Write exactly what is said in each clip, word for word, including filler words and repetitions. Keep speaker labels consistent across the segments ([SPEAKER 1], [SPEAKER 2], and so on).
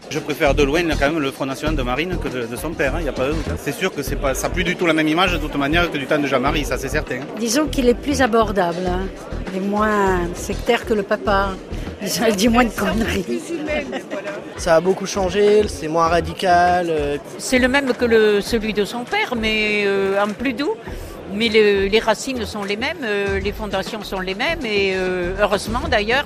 [SPEAKER 1] Je préfère de loin quand même le Front National de Marine que de, de son père, il hein, n'y a pas de doute. C'est sûr que c'est pas, ça n'a plus du tout la même image de toute manière que du temps de Jean-Marie, ça c'est certain.
[SPEAKER 2] Disons qu'il est plus abordable, hein. Il est moins sectaire que le papa, il dit moins de conneries.
[SPEAKER 3] Ça a beaucoup changé, c'est moins radical. Euh...
[SPEAKER 4] C'est le même que le, celui de son père, mais euh, un plus doux. Mais le, les racines sont les mêmes, euh, les fondations sont les mêmes, et euh, heureusement d'ailleurs.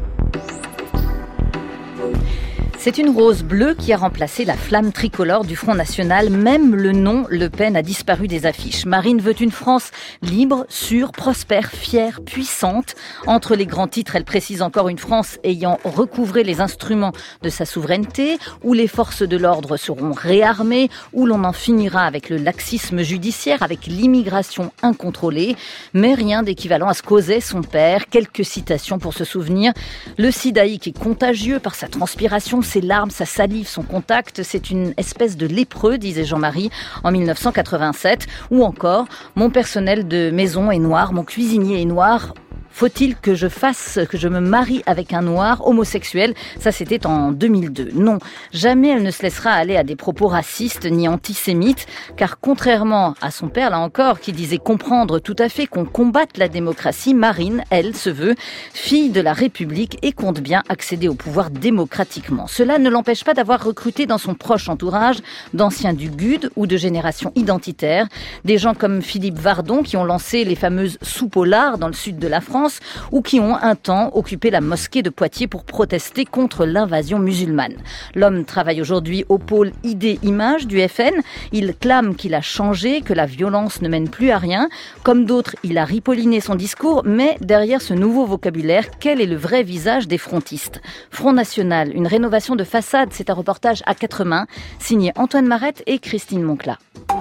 [SPEAKER 5] C'est une rose bleue qui a remplacé la flamme tricolore du Front National. Même le nom Le Pen a disparu des affiches. Marine veut une France libre, sûre, prospère, fière, puissante. Entre les grands titres, elle précise encore une France ayant recouvré les instruments de sa souveraineté, où les forces de l'ordre seront réarmées, où l'on en finira avec le laxisme judiciaire, avec l'immigration incontrôlée. Mais rien d'équivalent à ce qu'osait son père. Quelques citations pour se souvenir. Le sidaïque est contagieux par sa transpiration, ses larmes, sa salive, son contact, c'est une espèce de lépreux, disait Jean-Marie en dix-neuf cent quatre-vingt-sept. Ou encore, mon personnel de maison est noir, mon cuisinier est noir. Faut-il que je fasse, que je me marie avec un noir homosexuel ? Ça, c'était en deux mille deux. Non, jamais elle ne se laissera aller à des propos racistes ni antisémites, car contrairement à son père, là encore, qui disait comprendre tout à fait qu'on combatte la démocratie, Marine, elle, se veut fille de la République et compte bien accéder au pouvoir démocratiquement. Cela ne l'empêche pas d'avoir recruté dans son proche entourage d'anciens du G U D ou de génération identitaire, des gens comme Philippe Vardon qui ont lancé les fameuses soupes au lard dans le sud de la France, ou qui ont un temps occupé la mosquée de Poitiers pour protester contre l'invasion musulmane. L'homme travaille aujourd'hui au pôle idées-images du F N. Il clame qu'il a changé, que la violence ne mène plus à rien. Comme d'autres, il a ripolliné son discours, mais derrière ce nouveau vocabulaire, quel est le vrai visage des frontistes ? Front National, une rénovation de façade, c'est un reportage à quatre mains, signé Antoine Marette et Christine Moncla.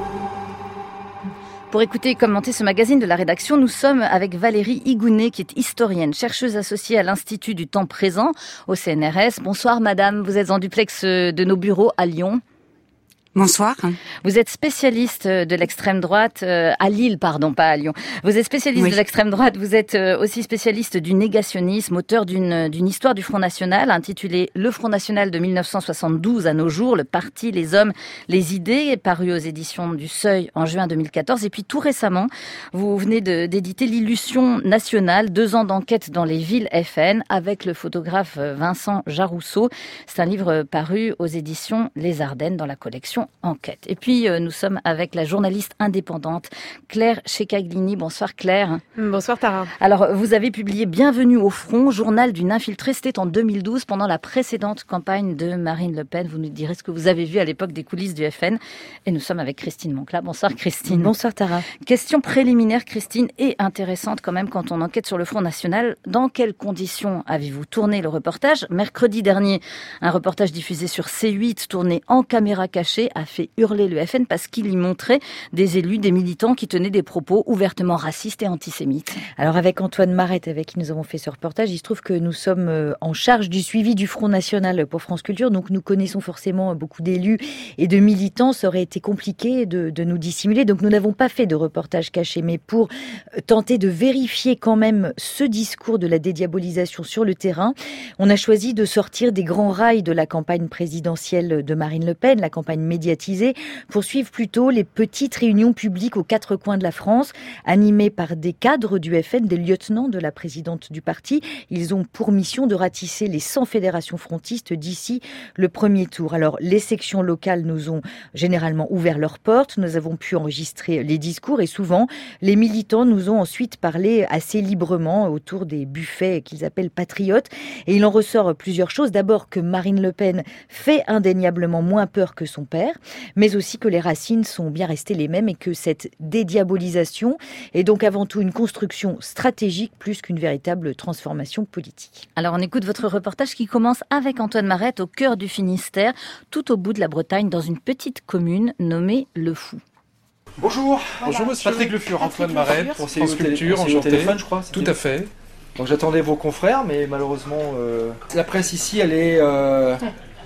[SPEAKER 5] Pour écouter et commenter ce magazine de la rédaction, nous sommes avec Valérie Higounet, qui est historienne, chercheuse associée à l'Institut du temps présent au C N R S. Bonsoir madame, vous êtes en duplex de nos bureaux à Lyon.
[SPEAKER 6] Bonsoir.
[SPEAKER 5] Vous êtes spécialiste de l'extrême droite, euh, à Lille, pardon, pas à Lyon. Vous êtes spécialiste oui. de l'extrême droite, vous êtes euh, aussi spécialiste du négationnisme, auteur d'une, d'une histoire du Front National, intitulée Le Front National de dix-neuf cent soixante-douze à nos jours, le parti, les hommes, les idées, paru aux éditions du Seuil en juin deux mille quatorze. Et puis tout récemment, vous venez de, d'éditer l'Illusion nationale, deux ans d'enquête dans les villes F N, avec le photographe Vincent Jarousseau. C'est un livre paru aux éditions Les Ardennes dans la collection Enquête. Et puis, euh, nous sommes avec la journaliste indépendante Claire Checaglini. Bonsoir Claire.
[SPEAKER 6] Bonsoir Tara.
[SPEAKER 5] Alors, vous avez publié Bienvenue au front, journal d'une infiltrée. C'était en deux mille douze, pendant la précédente campagne de Marine Le Pen. Vous nous direz ce que vous avez vu à l'époque des coulisses du F N. Et nous sommes avec Christine Moncla. Bonsoir Christine.
[SPEAKER 6] Bonsoir Tara.
[SPEAKER 5] Question préliminaire, Christine, et intéressante quand même quand on enquête sur le Front National. Dans quelles conditions avez-vous tourné le reportage ? Mercredi dernier, un reportage diffusé sur C huit, tourné en caméra cachée, a fait hurler le F N parce qu'il y montrait des élus, des militants qui tenaient des propos ouvertement racistes et antisémites.
[SPEAKER 6] Alors avec Antoine Marette, avec qui nous avons fait ce reportage, il se trouve que nous sommes en charge du suivi du Front National pour France Culture, donc nous connaissons forcément beaucoup d'élus et de militants. Ça aurait été compliqué de, de nous dissimuler, donc nous n'avons pas fait de reportage caché, mais pour tenter de vérifier quand même ce discours de la dédiabolisation sur le terrain, on a choisi de sortir des grands rails de la campagne présidentielle de Marine Le Pen, la campagne médiatisée, pour suivre plutôt les petites réunions publiques aux quatre coins de la France, animées par des cadres du F N, des lieutenants de la présidente du parti. Ils ont pour mission de ratisser les cent fédérations frontistes d'ici le premier tour. Alors, les sections locales nous ont généralement ouvert leurs portes. Nous avons pu enregistrer les discours et souvent, les militants nous ont ensuite parlé assez librement autour des buffets qu'ils appellent patriotes. Et il en ressort plusieurs choses. D'abord, que Marine Le Pen fait indéniablement moins peur que son père, mais aussi que les racines sont bien restées les mêmes et que cette dédiabolisation est donc avant tout une construction stratégique plus qu'une véritable transformation politique.
[SPEAKER 5] Alors on écoute votre reportage qui commence avec Antoine Marette au cœur du Finistère, tout au bout de la Bretagne, dans une petite commune nommée Le Fou.
[SPEAKER 7] Bonjour.
[SPEAKER 8] Voilà. Bonjour monsieur.
[SPEAKER 7] Patrick Le Fur, Antoine Marette,
[SPEAKER 8] pour
[SPEAKER 7] France Culture, enchanté.
[SPEAKER 8] téléphone, je crois.
[SPEAKER 7] Tout à fait.
[SPEAKER 8] Donc j'attendais vos confrères, mais malheureusement, euh, la presse ici, elle est... Euh...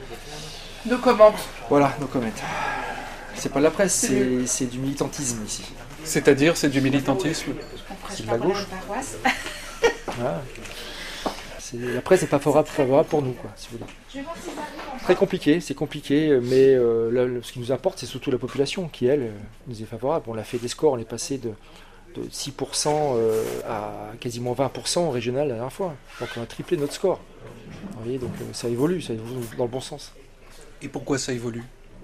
[SPEAKER 9] No comment.
[SPEAKER 8] Voilà, no comment. C'est pas de la presse, c'est, c'est du militantisme ici.
[SPEAKER 7] C'est-à-dire, c'est du militantisme?
[SPEAKER 8] C'est de la gauche.
[SPEAKER 9] Ah.
[SPEAKER 8] c'est, la presse n'est pas favorable, favorable pour nous, quoi, si vous voulez. Très compliqué, c'est compliqué, mais euh, là, ce qui nous importe, c'est surtout la population qui, elle, euh, nous est favorable. On a fait des scores, on est passé de, de six pour cent euh, à quasiment vingt pour cent au régional la dernière fois. Donc on a triplé notre score. Vous voyez, donc euh, ça évolue, ça évolue dans le bon sens.
[SPEAKER 7] Et pourquoi ça évolue ?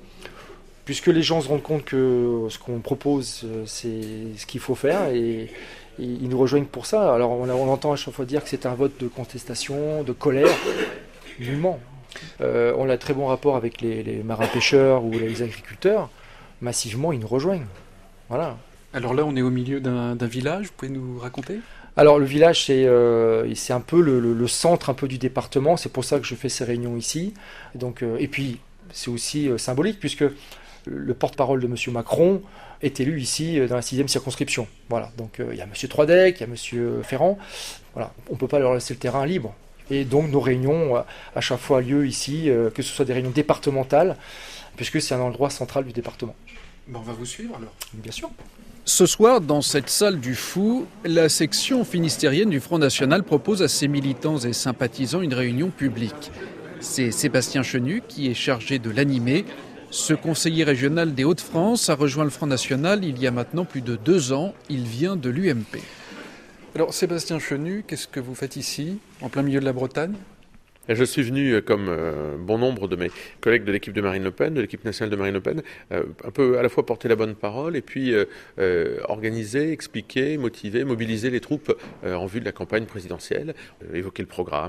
[SPEAKER 8] Puisque les gens se rendent compte que ce qu'on propose, c'est ce qu'il faut faire, et, et ils nous rejoignent pour ça. Alors on, on entend à chaque fois dire que c'est un vote de contestation, de colère. Nullement. Euh, on a un très bon rapport avec les, les marins-pêcheurs ou les agriculteurs. Massivement, ils nous rejoignent. Voilà.
[SPEAKER 7] Alors là, on est au milieu d'un, d'un village, vous pouvez nous raconter ?
[SPEAKER 8] Alors le village, c'est, euh, c'est un peu le, le, le centre un peu du département, c'est pour ça que je fais ces réunions ici. Donc, euh, et puis, c'est aussi euh, symbolique, puisque le porte-parole de M. Macron est élu ici dans la sixième circonscription. Voilà. Donc euh, il y a M. Troidec, il y a M. Ferrand. Voilà. On ne peut pas leur laisser le terrain libre. Et donc nos réunions, à chaque fois, lieu ici, euh, que ce soit des réunions départementales, puisque c'est un endroit central du département.
[SPEAKER 7] Ben, on va vous suivre alors.
[SPEAKER 8] Bien sûr.
[SPEAKER 10] Ce soir, dans cette salle du Fou, la section finistérienne du Front National propose à ses militants et sympathisants une réunion publique. C'est Sébastien Chenu qui est chargé de l'animer. Ce conseiller régional des Hauts-de-France a rejoint le Front National il y a maintenant plus de deux ans. Il vient de l'U M P.
[SPEAKER 7] Alors Sébastien Chenu, qu'est-ce que vous faites ici, en plein milieu de la Bretagne ?
[SPEAKER 11] Je suis venu, comme euh, bon nombre de mes collègues de l'équipe de Marine Le Pen, de l'équipe nationale de Marine Le Pen, euh, un peu à la fois porter la bonne parole et puis euh, euh, organiser, expliquer, motiver, mobiliser les troupes euh, en vue de la campagne présidentielle, euh, évoquer le programme.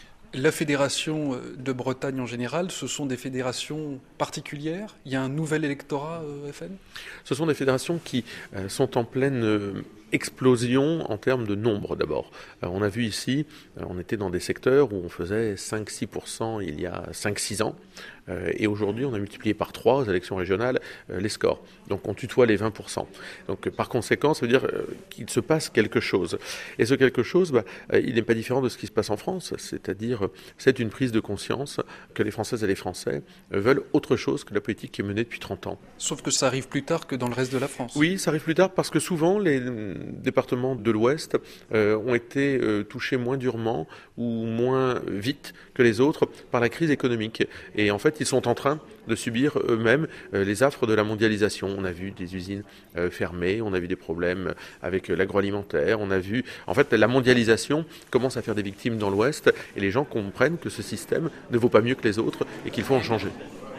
[SPEAKER 7] La fédération de Bretagne en général, ce sont des fédérations particulières ? Il y a un nouvel électorat euh, F N ?
[SPEAKER 11] Ce sont des fédérations qui euh, sont en pleine euh, explosion en termes de nombre d'abord. Euh, on a vu ici, euh, on était dans des secteurs où on faisait cinq à six pour cent il y a cinq à six ans. Euh, et aujourd'hui, on a multiplié par trois aux élections régionales euh, les scores. Donc on tutoie les vingt pour cent. Donc euh, par conséquent, ça veut dire euh, qu'il se passe quelque chose. Et ce quelque chose, bah, euh, il n'est pas différent de ce qui se passe en France. C'est-à-dire, euh, c'est une prise de conscience que les Françaises et les Français euh, veulent autre chose que la politique qui est menée depuis trente ans.
[SPEAKER 7] Sauf que ça arrive plus tard que dans le reste de la France.
[SPEAKER 11] Oui, ça arrive plus tard parce que souvent les euh, départements de l'Ouest euh, ont été euh, touchés moins durement ou moins vite que les autres par la crise économique. Et en fait, ils sont en train de subir eux-mêmes euh, les affres de la mondialisation. On a vu des usines euh, fermées, on a vu des problèmes avec euh, l'agroalimentaire, on a vu... En fait, la mondialisation commence à faire des victimes dans l'Ouest et les gens comprennent que ce système ne vaut pas mieux que les autres et qu'il faut en changer.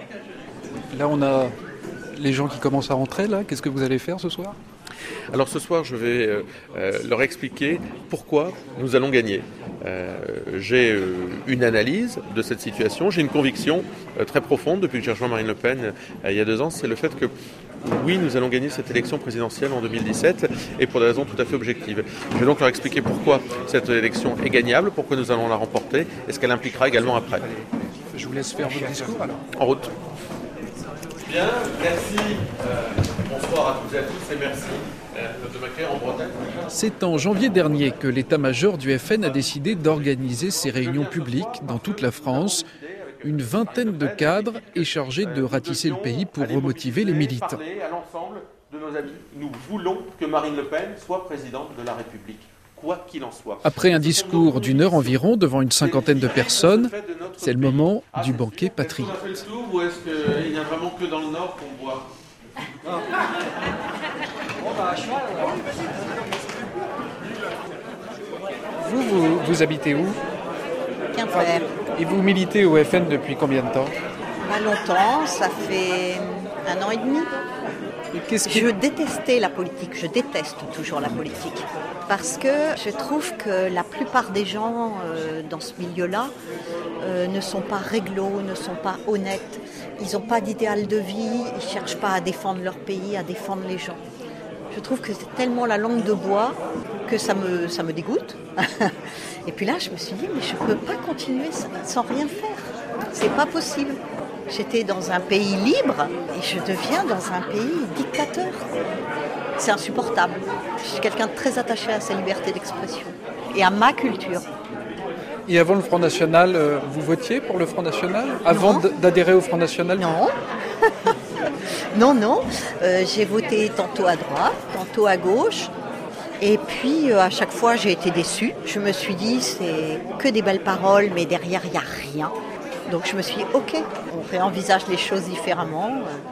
[SPEAKER 7] Là, on a les gens qui commencent à rentrer, là. Qu'est-ce que vous allez faire ce soir ?
[SPEAKER 11] Alors ce soir, je vais euh, euh, leur expliquer pourquoi nous allons gagner. Euh, j'ai euh, une analyse de cette situation, j'ai une conviction euh, très profonde depuis que j'ai rejoint Marine Le Pen euh, il y a deux ans, c'est le fait que oui, nous allons gagner cette élection présidentielle en deux mille dix-sept et pour des raisons tout à fait objectives. Je vais donc leur expliquer pourquoi cette élection est gagnable, pourquoi nous allons la remporter et ce qu'elle impliquera également après.
[SPEAKER 7] Je vous laisse faire votre discours alors.
[SPEAKER 11] En route. Bien, merci. Euh, bonsoir à toutes et à tous et merci euh, de m'accueillir en Bretagne.
[SPEAKER 10] C'est en janvier dernier que l'état-major du F N a décidé d'organiser ces réunions publiques dans toute la France. Une vingtaine de cadres est chargée de ratisser le pays pour remotiver les militants.
[SPEAKER 11] À l'ensemble de nos amis, nous voulons que Marine Le Pen soit présidente de la République. Quoi qu'il en soit.
[SPEAKER 10] Après un discours d'une heure environ devant une cinquantaine de personnes, c'est le moment du banquet patriote.
[SPEAKER 11] On a fait le tour ou est-ce qu'il n'y a vraiment que dans le Nord qu'on boit ?
[SPEAKER 7] Vous, vous, vous habitez où ?
[SPEAKER 12] Quimper.
[SPEAKER 7] Et vous militez au F N depuis combien de temps ?
[SPEAKER 12] Pas longtemps, ça fait un an et demi.
[SPEAKER 7] Et qu'est-ce que...
[SPEAKER 12] Je détestais la politique, je déteste toujours la politique. Parce que je trouve que la plupart des gens euh, dans ce milieu-là euh, ne sont pas réglo, ne sont pas honnêtes. Ils n'ont pas d'idéal de vie, ils ne cherchent pas à défendre leur pays, à défendre les gens. Je trouve que c'est tellement la langue de bois que ça me, ça me dégoûte. Et puis là, je me suis dit, mais je ne peux pas continuer sans rien faire. C'est pas possible. J'étais dans un pays libre et je deviens dans un pays dictateur. C'est insupportable. Je suis quelqu'un de très attaché à sa liberté d'expression et à ma culture.
[SPEAKER 7] Et avant le Front National, vous votiez pour le Front National ? Avant
[SPEAKER 12] Non.
[SPEAKER 7] d'adhérer au Front National ?
[SPEAKER 12] Non. non, non. Euh, j'ai voté tantôt à droite, tantôt à gauche. Et puis, euh, à chaque fois, j'ai été déçue. Je me suis dit, c'est que des belles paroles, mais derrière, il n'y a rien. Donc, je me suis dit, ok, on réenvisage les choses différemment.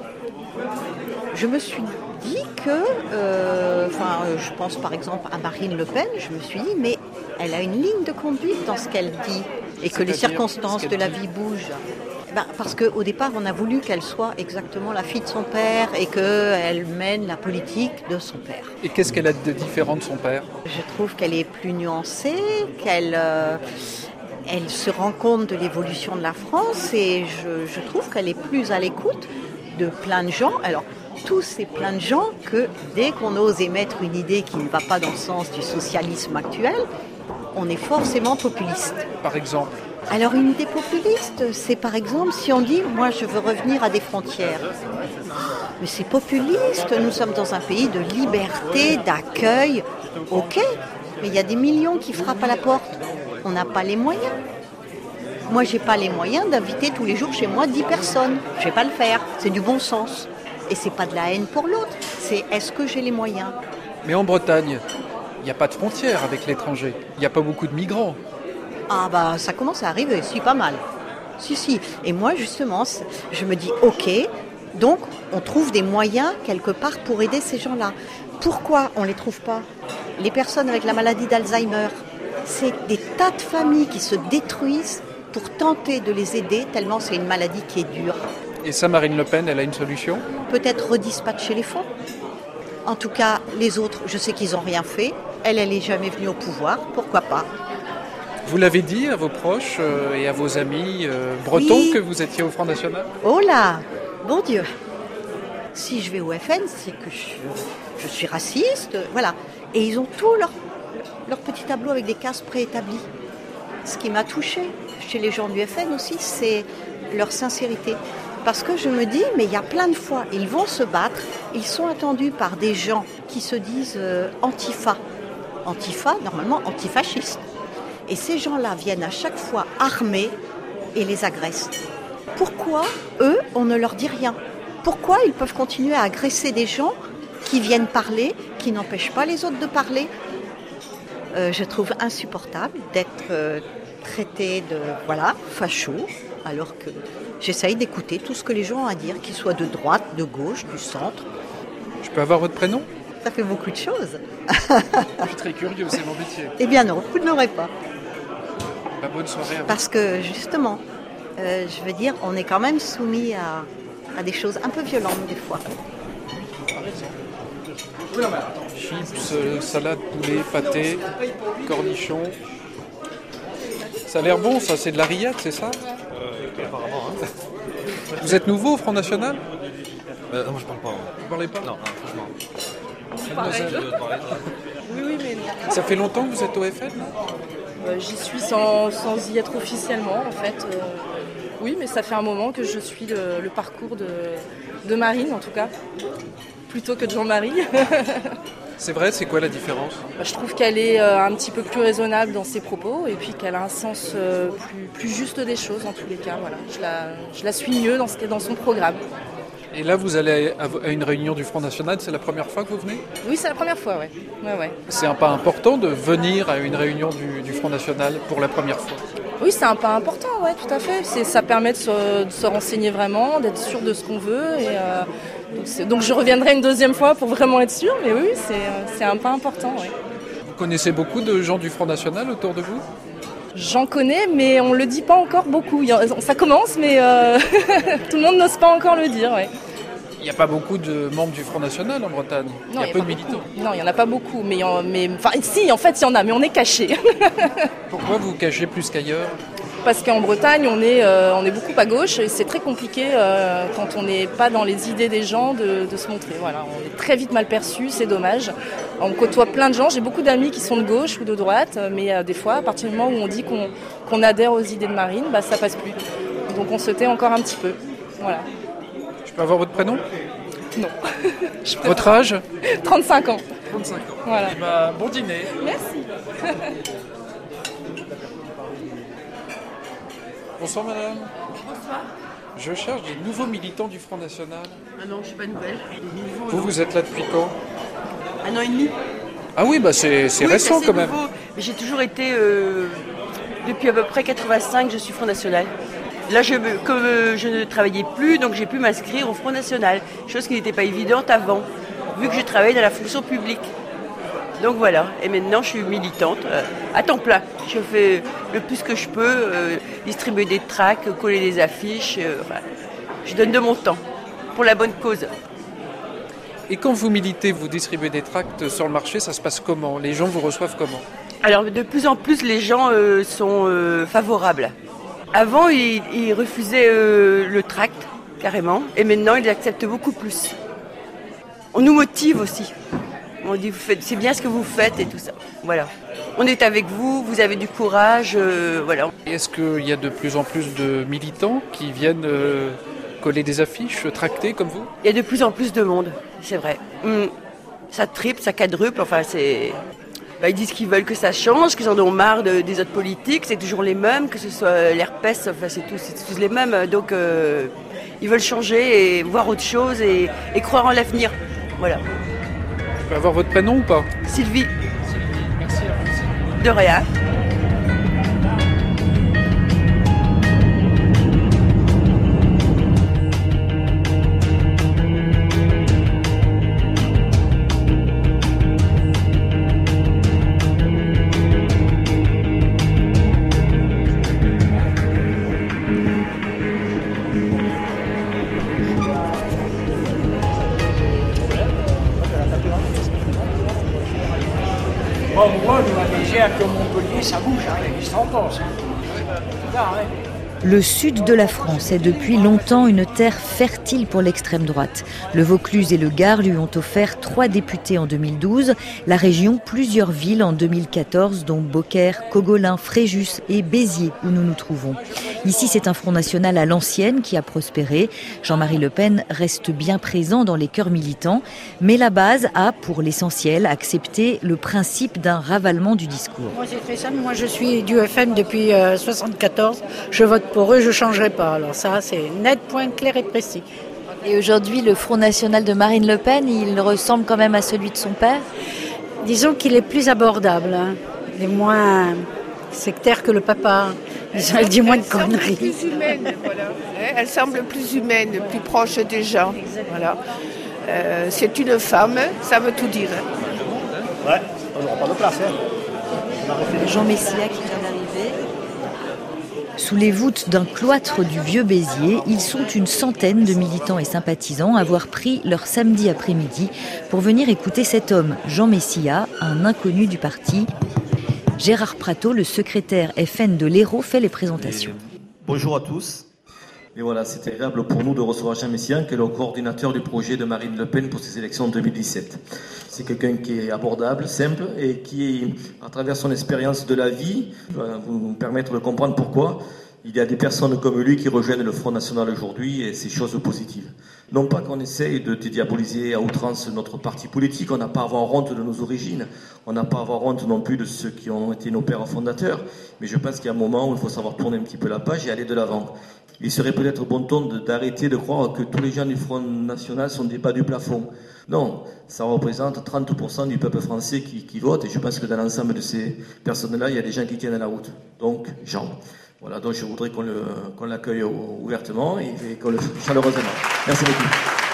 [SPEAKER 12] Je me suis dit que, euh, enfin, euh, je pense par exemple à Marine Le Pen, je me suis dit, mais elle a une ligne de conduite dans ce qu'elle dit, et que les circonstances de la vie bougent. Ben, parce qu'au départ, on a voulu qu'elle soit exactement la fille de son père et qu'elle mène la politique de son père.
[SPEAKER 7] Et qu'est-ce qu'elle a de différent de son père ?
[SPEAKER 12] Je trouve qu'elle est plus nuancée, qu'elle euh, elle se rend compte de l'évolution de la France, et je, je trouve qu'elle est plus à l'écoute de plein de gens. Alors, tous ces plein de gens que dès qu'on ose émettre une idée qui ne va pas dans le sens du socialisme actuel, on est forcément populiste.
[SPEAKER 7] Par exemple ?
[SPEAKER 12] Alors une idée populiste, c'est par exemple si on dit « moi je veux revenir à des frontières ». Mais c'est populiste, nous sommes dans un pays de liberté, d'accueil, ok, mais il y a des millions qui frappent à la porte, on n'a pas les moyens. Moi j'ai pas les moyens d'inviter tous les jours chez moi dix personnes, je vais pas le faire, c'est du bon sens. Et c'est pas de la haine pour l'autre, c'est est-ce que j'ai les moyens ?
[SPEAKER 7] Mais en Bretagne, il n'y a pas de frontière avec l'étranger, il n'y a pas beaucoup de migrants.
[SPEAKER 12] Ah bah ça commence à arriver, si pas mal. Si, si. Et moi justement, je me dis ok, donc on trouve des moyens quelque part pour aider ces gens-là. Pourquoi on ne les trouve pas ? Les personnes avec la maladie d'Alzheimer, c'est des tas de familles qui se détruisent pour tenter de les aider, tellement c'est une maladie qui est dure.
[SPEAKER 7] Et ça, Marine Le Pen, elle a une solution ?
[SPEAKER 12] Peut-être redispatcher les fonds. En tout cas, les autres, je sais qu'ils n'ont rien fait. Elle, elle n'est jamais venue au pouvoir, pourquoi pas ?
[SPEAKER 7] Vous l'avez dit à vos proches euh, et à vos amis euh, bretons
[SPEAKER 12] oui.
[SPEAKER 7] que vous étiez au Front National ?
[SPEAKER 12] Oh là, bon Dieu. Si je vais au F N, c'est que je, je suis raciste, voilà. Et ils ont tout leur, leur petit tableau avec des cases préétablies. Ce qui m'a touchée chez les gens du F N aussi, c'est leur sincérité. Parce que je me dis, mais il y a plein de fois, ils vont se battre, ils sont attendus par des gens qui se disent euh, antifa. Antifa, normalement antifasciste. Et ces gens-là viennent à chaque fois armés et les agressent. Pourquoi, eux, on ne leur dit rien ? Pourquoi ils peuvent continuer à agresser des gens qui viennent parler, qui n'empêchent pas les autres de parler ? euh, Je trouve insupportable d'être euh, traité de, voilà, facho, alors que j'essaye d'écouter tout ce que les gens ont à dire, qu'ils soient de droite, de gauche, du centre.
[SPEAKER 7] Je peux avoir votre prénom ?
[SPEAKER 12] Ça fait beaucoup de choses.
[SPEAKER 7] Je suis très curieux, c'est mon métier.
[SPEAKER 12] Eh bien non, vous ne l'aurez pas.
[SPEAKER 7] Bah, bonne soirée à vous.
[SPEAKER 12] Parce que justement, euh, je veux dire, on est quand même soumis à, à des choses un peu violentes des fois.
[SPEAKER 7] Chips, euh, salade, poulet, pâté, cornichons. Ça a l'air bon, ça, c'est de la rillette, c'est ça ?
[SPEAKER 13] euh, Apparemment, hein.
[SPEAKER 7] Vous êtes nouveau au Front National ?
[SPEAKER 13] euh, Non, je parle pas.
[SPEAKER 7] Vous parlez pas ?
[SPEAKER 13] Non, non franchement.
[SPEAKER 7] Mademoiselle.
[SPEAKER 14] Oui, oui, mais non.
[SPEAKER 7] Ça fait longtemps que vous êtes au F N, là ?
[SPEAKER 14] euh, J'y suis sans, sans y être officiellement, en fait. Euh, oui, mais ça fait un moment que je suis le, le parcours de, de Marine, en tout cas, plutôt que de Jean-Marie.
[SPEAKER 7] C'est vrai, c'est quoi la différence ?
[SPEAKER 14] Bah, je trouve qu'elle est euh, un petit peu plus raisonnable dans ses propos et puis qu'elle a un sens euh, plus, plus juste des choses, en tous les cas. Voilà. Je, la, je la suis mieux dans, ce, dans son programme.
[SPEAKER 7] Et là, vous allez à une réunion du Front National, c'est la première fois que vous venez ?
[SPEAKER 14] Oui, c'est la première fois, ouais. Ouais, ouais.
[SPEAKER 7] C'est un pas important de venir à une réunion du, du Front National pour la première fois ?
[SPEAKER 14] Oui, c'est un pas important, ouais, tout à fait. C'est, ça permet de se, de se renseigner vraiment, d'être sûr de ce qu'on veut. Et, euh, donc, c'est, donc je reviendrai une deuxième fois pour vraiment être sûr, mais oui, c'est, c'est un pas important, ouais.
[SPEAKER 7] Vous connaissez beaucoup de gens du Front National autour de vous ?
[SPEAKER 14] J'en connais, mais on ne le dit pas encore beaucoup. Ça commence, mais euh, tout le monde n'ose pas encore le dire, ouais.
[SPEAKER 7] Il n'y a pas beaucoup de membres du Front National en Bretagne.
[SPEAKER 14] Non,
[SPEAKER 7] il y a, y a peu de militants.
[SPEAKER 14] Beaucoup. Non, il n'y en a pas beaucoup. Mais, mais enfin, si, en fait, il y en a, mais on est cachés.
[SPEAKER 7] Pourquoi vous vous cachez plus qu'ailleurs ?
[SPEAKER 14] Parce qu'en Bretagne, on est, euh, on est beaucoup à gauche et c'est très compliqué euh, quand on n'est pas dans les idées des gens de, de se montrer. Voilà, on est très vite mal perçu, c'est dommage. On côtoie plein de gens. J'ai beaucoup d'amis qui sont de gauche ou de droite, mais euh, des fois, à partir du moment où on dit qu'on, qu'on adhère aux idées de Marine, bah, ça passe plus. Donc on se tait encore un petit peu. Voilà.
[SPEAKER 7] Je peux avoir votre prénom ?
[SPEAKER 14] Non.
[SPEAKER 7] Votre âge ?
[SPEAKER 14] trente-cinq ans.
[SPEAKER 7] trente-cinq ans.
[SPEAKER 14] Voilà.
[SPEAKER 7] Et bah, bon dîner.
[SPEAKER 14] Merci.
[SPEAKER 7] Bonsoir madame.
[SPEAKER 9] Bonsoir.
[SPEAKER 7] Je cherche des nouveaux militants du Front National.
[SPEAKER 9] Ah non, je suis pas nouvelle.
[SPEAKER 7] Vous, vous êtes là depuis quand ?
[SPEAKER 9] Un an et demi.
[SPEAKER 7] Ah oui, bah c'est, c'est
[SPEAKER 15] oui,
[SPEAKER 7] récent
[SPEAKER 15] c'est
[SPEAKER 7] quand même.
[SPEAKER 15] Nouveau. J'ai toujours été, euh, depuis à peu près quatre-vingt-cinq, je suis Front National. Là, je, comme euh, je ne travaillais plus, donc j'ai pu m'inscrire au Front National, chose qui n'était pas évidente avant, vu que je travaillais dans la fonction publique. Donc voilà, et maintenant je suis militante euh, à temps plein. Je fais le plus que je peux, euh, distribuer des tracts, coller des affiches, euh, enfin, je donne de mon temps pour la bonne cause.
[SPEAKER 7] Et quand vous militez, vous distribuez des tracts sur le marché, ça se passe comment? Les gens vous reçoivent comment?
[SPEAKER 15] Alors de plus en plus les gens euh, sont euh, favorables. Avant ils, ils refusaient euh, le tract carrément, et maintenant ils acceptent beaucoup plus. On nous motive aussi. On dit vous faites, c'est bien ce que vous faites et tout ça. Voilà. On est avec vous, vous avez du courage, euh, voilà.
[SPEAKER 7] Et est-ce qu'il y a de plus en plus de militants qui viennent euh, coller des affiches, tracter comme vous?
[SPEAKER 15] Il y a de plus en plus de monde, c'est vrai. Mmh. Ça triple, ça quadruple, enfin c'est... Bah, ils disent qu'ils veulent que ça change, qu'ils en ont marre de, des autres politiques, c'est toujours les mêmes, que ce soit l'herpès, enfin c'est tous, c'est tous les mêmes. Donc euh, ils veulent changer et voir autre chose et, et croire en l'avenir. Voilà.
[SPEAKER 7] Je peux avoir votre prénom ou pas?
[SPEAKER 15] Sylvie.
[SPEAKER 7] Sylvie, merci.
[SPEAKER 15] De rien.
[SPEAKER 16] Bon, moi, je vais dire que Montpellier, ça bouge, hein, il y a une pense.
[SPEAKER 6] Le sud de la France est depuis longtemps une terre fertile pour l'extrême droite. Le Vaucluse et le Gard lui ont offert trois députés en deux mille douze, la région plusieurs villes en deux mille quatorze, dont Beaucaire, Cogolin, Fréjus et Béziers, où nous nous trouvons. Ici, c'est un Front National à l'ancienne qui a prospéré. Jean-Marie Le Pen reste bien présent dans les cœurs militants, mais la base a, pour l'essentiel, accepté le principe d'un ravalement du discours.
[SPEAKER 2] Moi, c'est très simple. Moi, je suis du F M depuis euh, soixante-quatorze. Je vote pour eux, je ne changerai pas. Alors ça, c'est net, point clair et précis.
[SPEAKER 6] Et aujourd'hui, le Front National de Marine Le Pen, il ressemble quand même à celui de son père?
[SPEAKER 2] Disons qu'il est plus abordable. Hein. Il est moins sectaire que le papa. Elle dit moins de conneries.
[SPEAKER 9] Elle semble plus humaine, voilà. Elle semble plus humaine, plus proche des gens. Voilà. Euh, c'est une femme, ça veut tout dire.
[SPEAKER 16] Ouais, on n'aura pas de place. Hein.
[SPEAKER 6] Jean Messia qui vient d'arriver. Sous les voûtes d'un cloître du Vieux Béziers, ils sont une centaine de militants et sympathisants à avoir pris leur samedi après-midi pour venir écouter cet homme, Jean Messia, un inconnu du parti. Gérard Prato, le secrétaire F N de l'Hérault, fait les présentations.
[SPEAKER 17] Et bonjour à tous. Et voilà, c'est agréable pour nous de recevoir Jean Messia, qui est le coordinateur du projet de Marine Le Pen pour ces élections deux mille dix-sept. C'est quelqu'un qui est abordable, simple, et qui, à travers son expérience de la vie, va vous permettre de comprendre pourquoi il y a des personnes comme lui qui rejoignent le Front National aujourd'hui, et c'est chose positive. Non pas qu'on essaye de diaboliser à outrance notre parti politique, on n'a pas à avoir honte de nos origines, on n'a pas à avoir honte non plus de ceux qui ont été nos pères fondateurs, mais je pense qu'il y a un moment où il faut savoir tourner un petit peu la page et aller de l'avant. Il serait peut-être bon ton d'arrêter de croire que tous les gens du Front National sont des bas du plafond. Non, ça représente trente pour cent du peuple français qui, qui vote, et je pense que dans l'ensemble de ces personnes-là, il y a des gens qui tiennent la route. Donc, Jean. Voilà, donc je voudrais qu'on, le, qu'on l'accueille ouvertement et, et qu'on le chaleureusement. Merci beaucoup.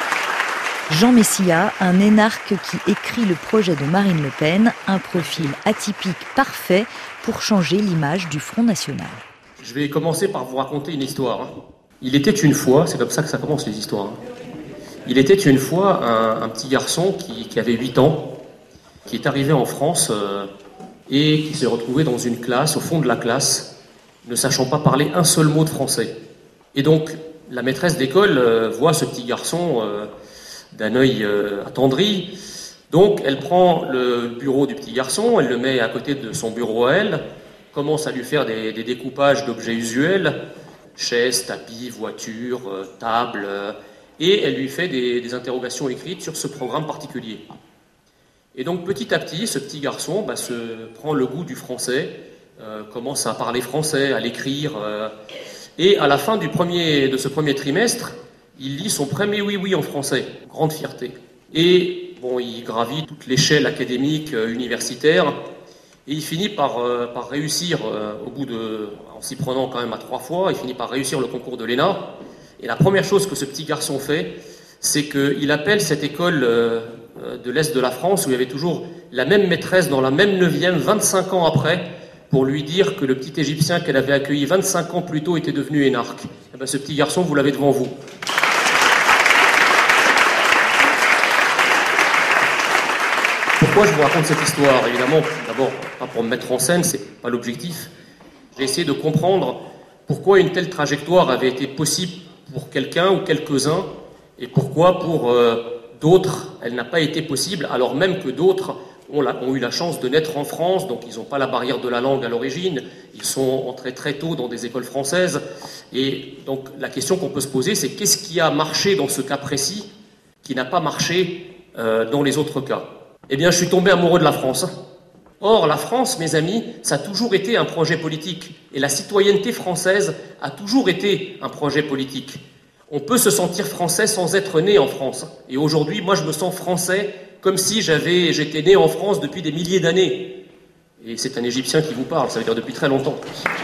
[SPEAKER 6] Jean Messia, un énarque qui écrit le projet de Marine Le Pen, un profil atypique parfait pour changer l'image du Front National.
[SPEAKER 18] Je vais commencer par vous raconter une histoire. Il était une fois, c'est comme ça que ça commence les histoires. Il était une fois un, un petit garçon qui, qui avait huit ans, qui est arrivé en France euh, et qui s'est retrouvé dans une classe, au fond de la classe, ne sachant pas parler un seul mot de français. Et donc, la maîtresse d'école euh, voit ce petit garçon euh, d'un œil euh, attendri. Donc, elle prend le bureau du petit garçon, elle le met à côté de son bureau à elle, commence à lui faire des, des découpages d'objets usuels, chaises, tapis, voitures, euh, tables, euh, et elle lui fait des, des interrogations écrites sur ce programme particulier. Et donc, petit à petit, ce petit garçon bah, se prend le goût du français, Euh, commence à parler français, à l'écrire, euh, et à la fin du premier, de ce premier trimestre, il lit son premier oui-oui en français, grande fierté. Et Bon, il gravit toute l'échelle académique, euh, universitaire, et il finit par, euh, par réussir, euh, au bout de, en s'y prenant quand même à trois fois, il finit par réussir le concours de l'E N A. Et la première chose que ce petit garçon fait, c'est qu'il appelle cette école euh, de l'Est de la France, où il y avait toujours la même maîtresse dans la même neuvième, vingt-cinq ans après, pour lui dire que le petit Égyptien qu'elle avait accueilli vingt-cinq ans plus tôt était devenu énarque. Et bien, ce petit garçon, vous l'avez devant vous. Pourquoi je vous raconte cette histoire? Évidemment, d'abord, pas pour me mettre en scène, c'est pas l'objectif. J'ai essayé de comprendre pourquoi une telle trajectoire avait été possible pour quelqu'un ou quelques-uns, et pourquoi pour euh, d'autres, elle n'a pas été possible, alors même que d'autres ont, la, ont eu la chance de naître en France, donc ils n'ont pas la barrière de la langue à l'origine, ils sont entrés très tôt dans des écoles françaises, et donc la question qu'on peut se poser, c'est qu'est-ce qui a marché dans ce cas précis, qui n'a pas marché euh, dans les autres cas? Eh bien, je suis tombé amoureux de la France. Or, la France, mes amis, ça a toujours été un projet politique, et la citoyenneté française a toujours été un projet politique. On peut se sentir français sans être né en France. Et aujourd'hui, moi, je me sens français comme si j'avais, j'étais né en France depuis des milliers d'années. Et c'est un Égyptien qui vous parle, ça veut dire depuis très longtemps.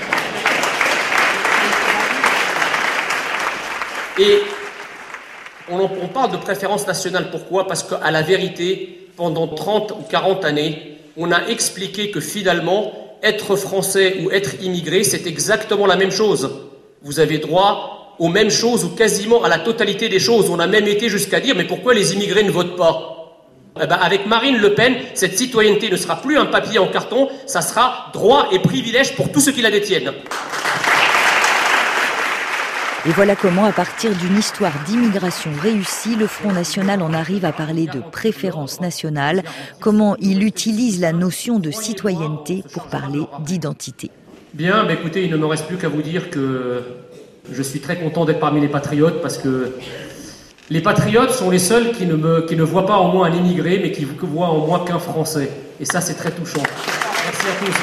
[SPEAKER 18] Et on, en, on parle de préférence nationale. Pourquoi? Parce qu'à la vérité, pendant trente ou quarante années, on a expliqué que finalement, être français ou être immigré, c'est exactement la même chose. Vous avez droit aux mêmes choses ou quasiment à la totalité des choses. On a même été jusqu'à dire, mais pourquoi les immigrés ne votent pas? Eh ben, avec Marine Le Pen, cette citoyenneté ne sera plus un papier en carton, ça sera droit et privilège pour tous ceux qui la détiennent.
[SPEAKER 6] Et voilà comment, à partir d'une histoire d'immigration réussie, le Front National en arrive à parler de préférence nationale, comment il utilise la notion de citoyenneté pour parler d'identité.
[SPEAKER 18] Bien, bah écoutez, il ne me reste plus qu'à vous dire que je suis très content d'être parmi les patriotes, parce que les patriotes sont les seuls qui ne, me, qui ne voient pas en moi un immigré, mais qui voient en moi qu'un Français. Et ça, c'est très touchant. Merci à tous.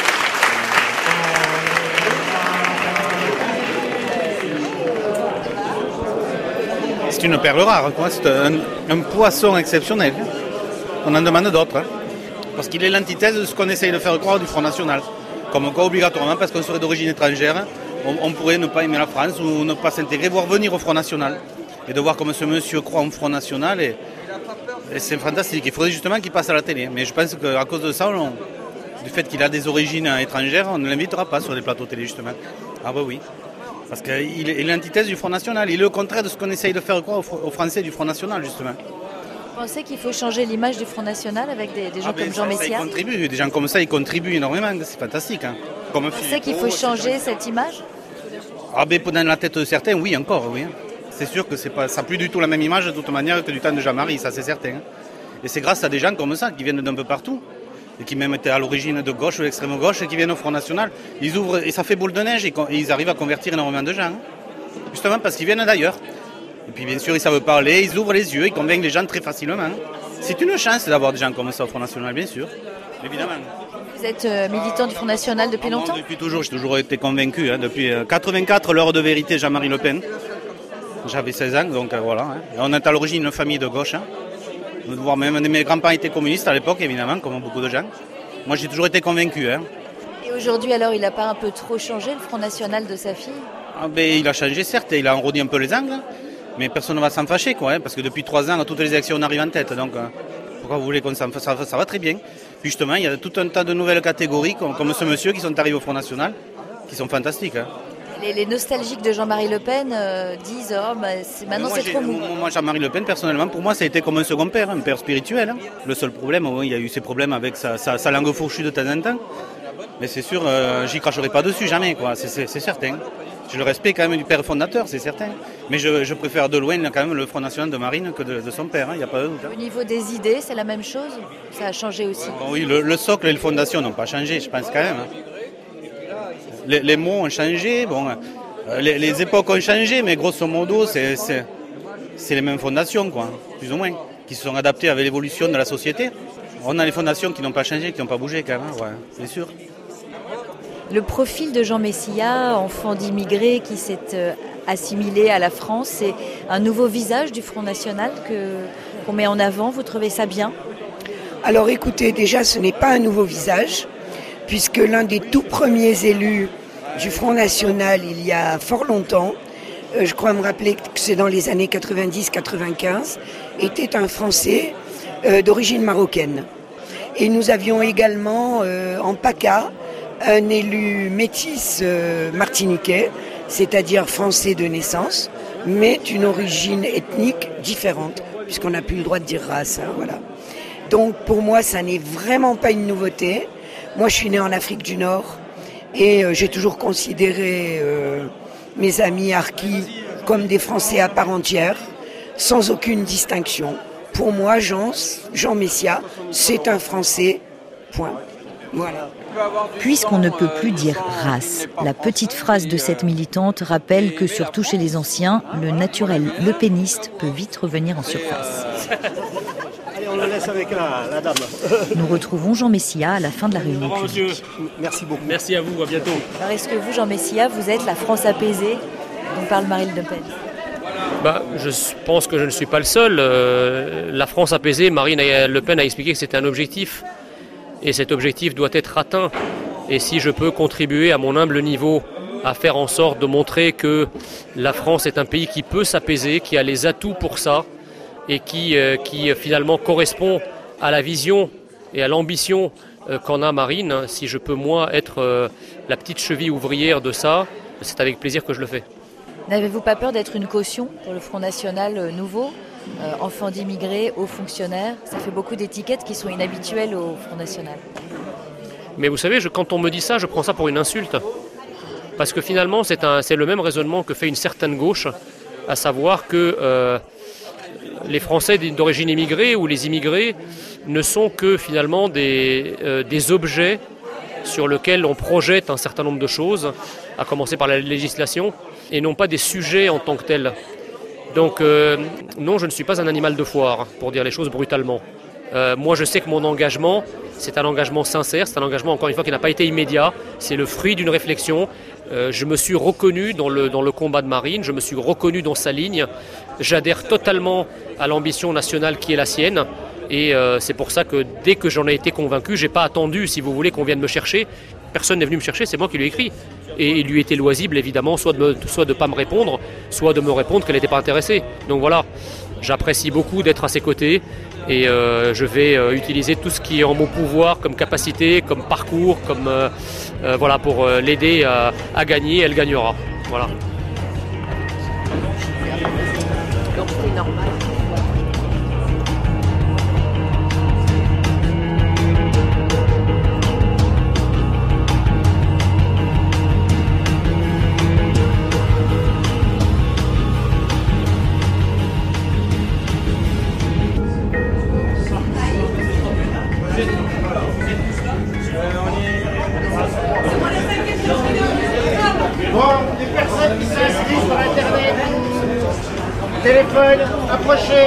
[SPEAKER 1] C'est une perle rare, quoi. C'est un, un poisson exceptionnel. On en demande d'autres. Hein. Parce qu'il est l'antithèse de ce qu'on essaye de faire croire du Front National. Comme quoi, obligatoirement, parce qu'on serait d'origine étrangère, on, on pourrait ne pas aimer la France ou ne pas s'intégrer, voire venir au Front National. Et de voir comme ce monsieur croit au Front National, et, et c'est fantastique. Il faudrait justement qu'il passe à la télé. Mais je pense qu'à cause de ça, on, du fait qu'il a des origines étrangères, on ne l'invitera pas sur les plateaux télé, justement. Ah bah oui. Parce qu'il est l'antithèse du Front National. Il est le contraire de ce qu'on essaye de faire croire aux Français du Front National, justement.
[SPEAKER 6] Vous pensez qu'il faut changer l'image du Front National avec des, des gens ah comme Jean Messia?
[SPEAKER 1] Ça, contribue. Des gens comme ça, ils contribuent énormément. C'est fantastique. Hein. Comme
[SPEAKER 6] Vous pensez qu'il faut changer cette image?
[SPEAKER 1] Ah ben, dans la tête de certains, oui, encore, oui. C'est sûr que c'est pas, ça n'a plus du tout la même image de toute manière que du temps de Jean-Marie, ça c'est certain. Et c'est grâce à des gens comme ça, qui viennent d'un peu partout, et qui même étaient à l'origine de gauche ou d'extrême gauche, et qui viennent au Front National. Ils ouvrent, et ça fait boule de neige, et ils arrivent à convertir énormément de gens. Hein. Justement parce qu'ils viennent d'ailleurs. Et puis bien sûr, ils savent parler, ils ouvrent les yeux, ils convainquent les gens très facilement. Hein. C'est une chance d'avoir des gens comme ça au Front National, bien sûr, évidemment.
[SPEAKER 6] Vous êtes euh, militant du Front National depuis longtemps?
[SPEAKER 1] Depuis toujours, j'ai toujours été convaincu. Hein, depuis euh, quatre-vingt-quatre, l'heure de vérité, Jean-Marie Le Pen. J'avais seize ans, donc euh, voilà. Hein. Et on est à l'origine d'une famille de gauche. Hein. Voire même mes grands-parents étaient communistes à l'époque, évidemment, comme beaucoup de gens. Moi, j'ai toujours été convaincu. Hein.
[SPEAKER 6] Et aujourd'hui, alors, il n'a pas un peu trop changé, le Front National de sa fille?
[SPEAKER 1] ah, ben, Il a changé, certes, il a enrôdi un peu les angles, mais personne ne va s'en fâcher, quoi, hein, parce que depuis trois ans, à toutes les élections, on arrive en tête. Donc, euh, pourquoi vous voulez qu'on s'en fasse? ça, ça va très bien. Puis justement, il y a tout un tas de nouvelles catégories, comme, comme ce monsieur, qui sont arrivés au Front National, qui sont fantastiques. Hein.
[SPEAKER 6] Les, les nostalgiques de Jean-Marie Le Pen euh, disent oh, bah, c'est, maintenant
[SPEAKER 1] moi,
[SPEAKER 6] c'est trop mou.
[SPEAKER 1] Moi, Jean-Marie Le Pen, personnellement, pour moi, ça a été comme un second père, un père spirituel. Hein. Le seul problème, oui, il y a eu ces problèmes avec sa, sa, sa langue fourchue de temps en temps. Mais c'est sûr, euh, j'y cracherai pas dessus, jamais, quoi. C'est, c'est, c'est certain. Je le respecte quand même du père fondateur, c'est certain. Mais je, je préfère de loin quand même le Front National de Marine que de, de son père, il hein, n'y a pas de doute. Hein.
[SPEAKER 6] Au niveau des idées, c'est la même chose? Ça a changé aussi?
[SPEAKER 1] Bon, oui, le, le socle et les fondations n'ont pas changé, je pense quand même. Hein. Les, les mots ont changé, bon... Les, les époques ont changé, mais grosso modo, c'est, c'est, c'est les mêmes fondations, quoi, plus ou moins, qui se sont adaptées avec l'évolution de la société. On a les fondations qui n'ont pas changé, qui n'ont pas bougé, quand même, ouais, c'est sûr.
[SPEAKER 6] Le profil de Jean Messia, enfant d'immigrés qui s'est assimilé à la France, c'est un nouveau visage du Front National que qu'on met en avant. Vous trouvez ça bien ?
[SPEAKER 19] Alors écoutez, déjà ce n'est pas un nouveau visage, puisque l'un des tout premiers élus du Front National il y a fort longtemps, euh, je crois me rappeler que c'est dans les années quatre-vingt-dix quatre-vingt-quinze, était un Français euh, d'origine marocaine. Et nous avions également euh, en PACA un élu métis euh, martiniquais, c'est-à-dire français de naissance, mais d'une origine ethnique différente, puisqu'on n'a plus le droit de dire race. Hein, voilà. Donc pour moi, ça n'est vraiment pas une nouveauté. Moi, je suis née en Afrique du Nord et euh, j'ai toujours considéré euh, mes amis harkis comme des Français à part entière, sans aucune distinction. Pour moi, Jean, Jean Messia, c'est un Français, point. Voilà.
[SPEAKER 6] Puisqu'on ne peut plus dire race, la petite phrase de cette militante rappelle que, surtout chez les anciens, le naturel lepéniste peut vite revenir en surface.
[SPEAKER 20] Allez, on le laisse avec la, la dame.
[SPEAKER 6] Nous retrouvons Jean Messia à la fin de la réunion
[SPEAKER 20] Bon,
[SPEAKER 6] publique.
[SPEAKER 20] Merci beaucoup.
[SPEAKER 13] Merci à vous, à bientôt.
[SPEAKER 6] Alors, est-ce que vous, Jean Messia, vous êtes la France apaisée dont parle Marine Le Pen ?
[SPEAKER 21] Bah, je pense que je ne suis pas le seul. Euh, la France apaisée, Marine Le Pen a expliqué que c'était un objectif. Et cet objectif doit être atteint. Et si je peux contribuer à mon humble niveau à faire en sorte de montrer que la France est un pays qui peut s'apaiser, qui a les atouts pour ça, et qui, euh, qui finalement correspond à la vision et à l'ambition euh, qu'en a Marine, hein, si je peux moi être euh, la petite cheville ouvrière de ça, c'est avec plaisir que je le fais.
[SPEAKER 6] N'avez-vous pas peur d'être une caution pour le Front National nouveau ? Euh, enfants d'immigrés, hauts fonctionnaires, ça fait beaucoup d'étiquettes qui sont inhabituelles au Front National.
[SPEAKER 21] Mais vous savez, je, quand on me dit ça, je prends ça pour une insulte. Parce que finalement, c'est, un, c'est le même raisonnement que fait une certaine gauche, à savoir que euh, les Français d'origine immigrée ou les immigrés ne sont que finalement des, euh, des objets sur lesquels on projette un certain nombre de choses, à commencer par la législation, et non pas des sujets en tant que tels. Donc euh, non, je ne suis pas un animal de foire, pour dire les choses brutalement. Euh, moi, je sais que mon engagement, c'est un engagement sincère, c'est un engagement, encore une fois, qui n'a pas été immédiat. C'est le fruit d'une réflexion. Euh, je me suis reconnu dans le, dans le combat de Marine, je me suis reconnu dans sa ligne. J'adhère totalement à l'ambition nationale qui est la sienne. Et euh, c'est pour ça que dès que j'en ai été convaincu, je n'ai pas attendu, si vous voulez, qu'on vienne me chercher. Personne n'est venu me chercher, c'est moi qui lui ai écrit. Et il lui était loisible, évidemment, soit de ne pas me répondre, soit de me répondre qu'elle n'était pas intéressée. Donc voilà, j'apprécie beaucoup d'être à ses côtés et euh, je vais euh, utiliser tout ce qui est en mon pouvoir comme capacité, comme parcours, comme, euh, euh, voilà, pour euh, l'aider à, à gagner. Elle gagnera. Voilà.
[SPEAKER 9] Donc c'est normal.
[SPEAKER 20] Bon, les personnes qui s'inscrivent sur Internet, téléphone, approchez.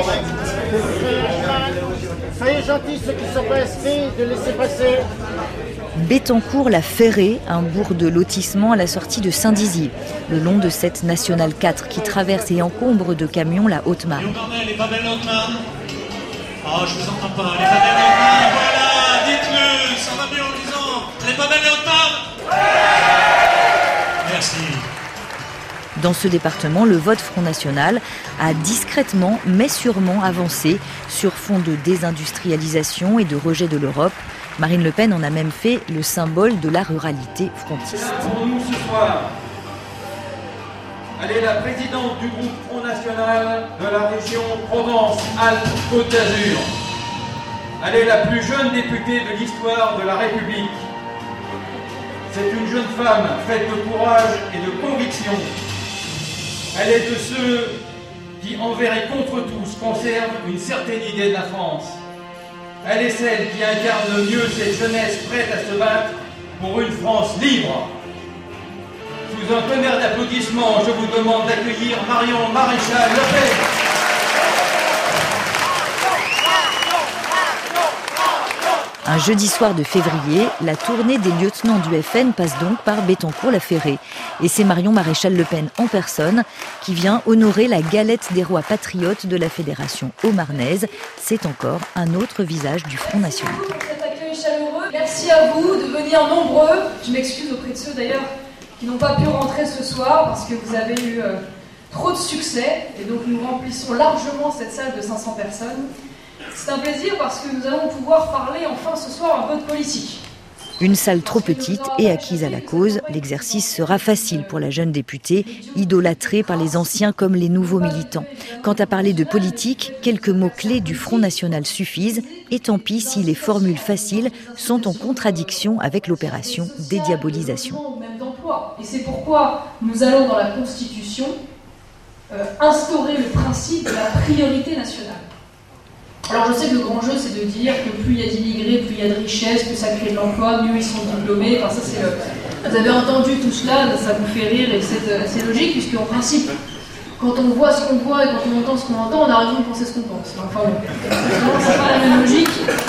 [SPEAKER 20] Soyez gentils, ceux qui ne sont pas inscrits, de laisser passer.
[SPEAKER 6] Béthencourt-la-Ferrée, un bourg de lotissement à la sortie de Saint-Dizier, le long de cette nationale quatre qui traverse et encombre de camions la Haute-Marne.
[SPEAKER 22] Elle est pas belle notre main. Oh, je vous entends pas. Elle est pas belle notre main. Voilà, dites-le. Ça va bien en disant. Elle est pas belle notre main. Merci.
[SPEAKER 6] Dans ce département, le vote Front National a discrètement mais sûrement avancé sur fond de désindustrialisation et de rejet de l'Europe. Marine Le Pen en a même fait le symbole de la ruralité frontiste.
[SPEAKER 23] Pour nous ce soir, elle est la présidente du groupe Front National de la région Provence-Alpes-Côte d'Azur. Elle est la plus jeune députée de l'histoire de la République. C'est une jeune femme faite de courage et de conviction. Elle est de ceux qui, envers et contre tous, conservent une certaine idée de la France. Elle est celle qui incarne le mieux cette jeunesse prête à se battre pour une France libre. Sous un tonnerre d'applaudissements, je vous demande d'accueillir Marion Maréchal Le Pen.
[SPEAKER 6] Un jeudi soir de février, la tournée des lieutenants du F N passe donc par Bettencourt-la-Ferrée. Et c'est Marion Maréchal Le Pen en personne qui vient honorer la galette des rois patriotes de la Fédération haut-marnaise. C'est encore un autre visage du Front National.
[SPEAKER 3] Cet accueil chaleureux. Merci à vous de venir nombreux. Je m'excuse auprès de ceux d'ailleurs qui n'ont pas pu rentrer ce soir parce que vous avez eu euh, trop de succès. Et donc nous remplissons largement cette salle de cinq cents personnes. C'est un plaisir parce que nous allons pouvoir parler enfin ce soir un peu de politique.
[SPEAKER 6] Une salle trop petite et acquise à la cause, l'exercice sera facile pour la jeune députée, idolâtrée par les anciens comme les nouveaux militants. Quant à parler de politique, quelques mots-clés du Front National suffisent, et tant pis si les formules faciles sont en contradiction avec l'opération dédiabolisation.
[SPEAKER 3] Et c'est pourquoi nous allons dans la Constitution euh, instaurer le principe de la priorité nationale. Alors je sais que le grand jeu c'est de dire que plus il y a d'immigrés, plus il y a de richesses, plus ça crée de l'emploi, mieux ils sont diplômés. Enfin ça c'est le... Vous avez entendu tout cela, ça vous fait rire et c'est, c'est logique puisque en principe, quand on voit ce qu'on voit et quand on entend ce qu'on entend, on a raison de penser ce qu'on pense. Enfin bon, c'est pas la même logique.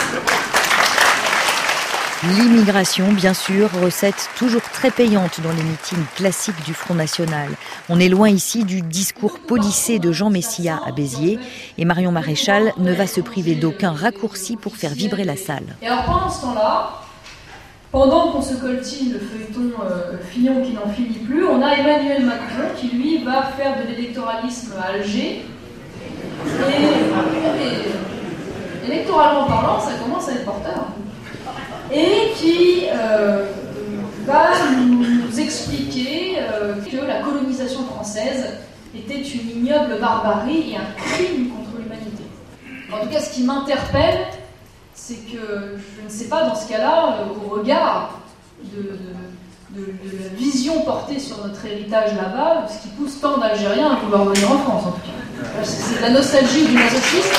[SPEAKER 6] L'immigration, bien sûr, recette toujours très payante dans les meetings classiques du Front National. On est loin ici du discours policé de Jean Messia à Béziers et Marion Maréchal ne va se priver d'aucun raccourci pour faire vibrer la salle.
[SPEAKER 3] Et alors pendant ce temps-là, pendant qu'on se coltine le feuilleton euh, Fillon qui n'en finit plus, on a Emmanuel Macron qui lui va faire de l'électoralisme à Alger. Et, et électoralement parlant, ça commence à être porteur. Et qui euh, va nous expliquer euh, que la colonisation française était une ignoble barbarie et un crime contre l'humanité. En tout cas, ce qui m'interpelle, c'est que je ne sais pas, dans ce cas-là, au regard de, de, de, de la vision portée sur notre héritage là-bas, ce qui pousse tant d'Algériens à vouloir venir en France, en tout cas. C'est de la nostalgie ou du masochisme.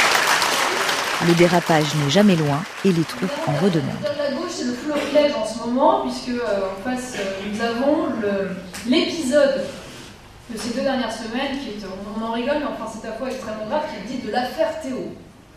[SPEAKER 6] Le dérapage n'est jamais loin et les troupes en redemandent.
[SPEAKER 3] La gauche, c'est le florilège en ce moment, puisque euh, en face, euh, nous avons le, l'épisode de ces deux dernières semaines, qui est, on, on en rigole, mais enfin c'est à la fois extrêmement grave, qui est dit de l'affaire Théo.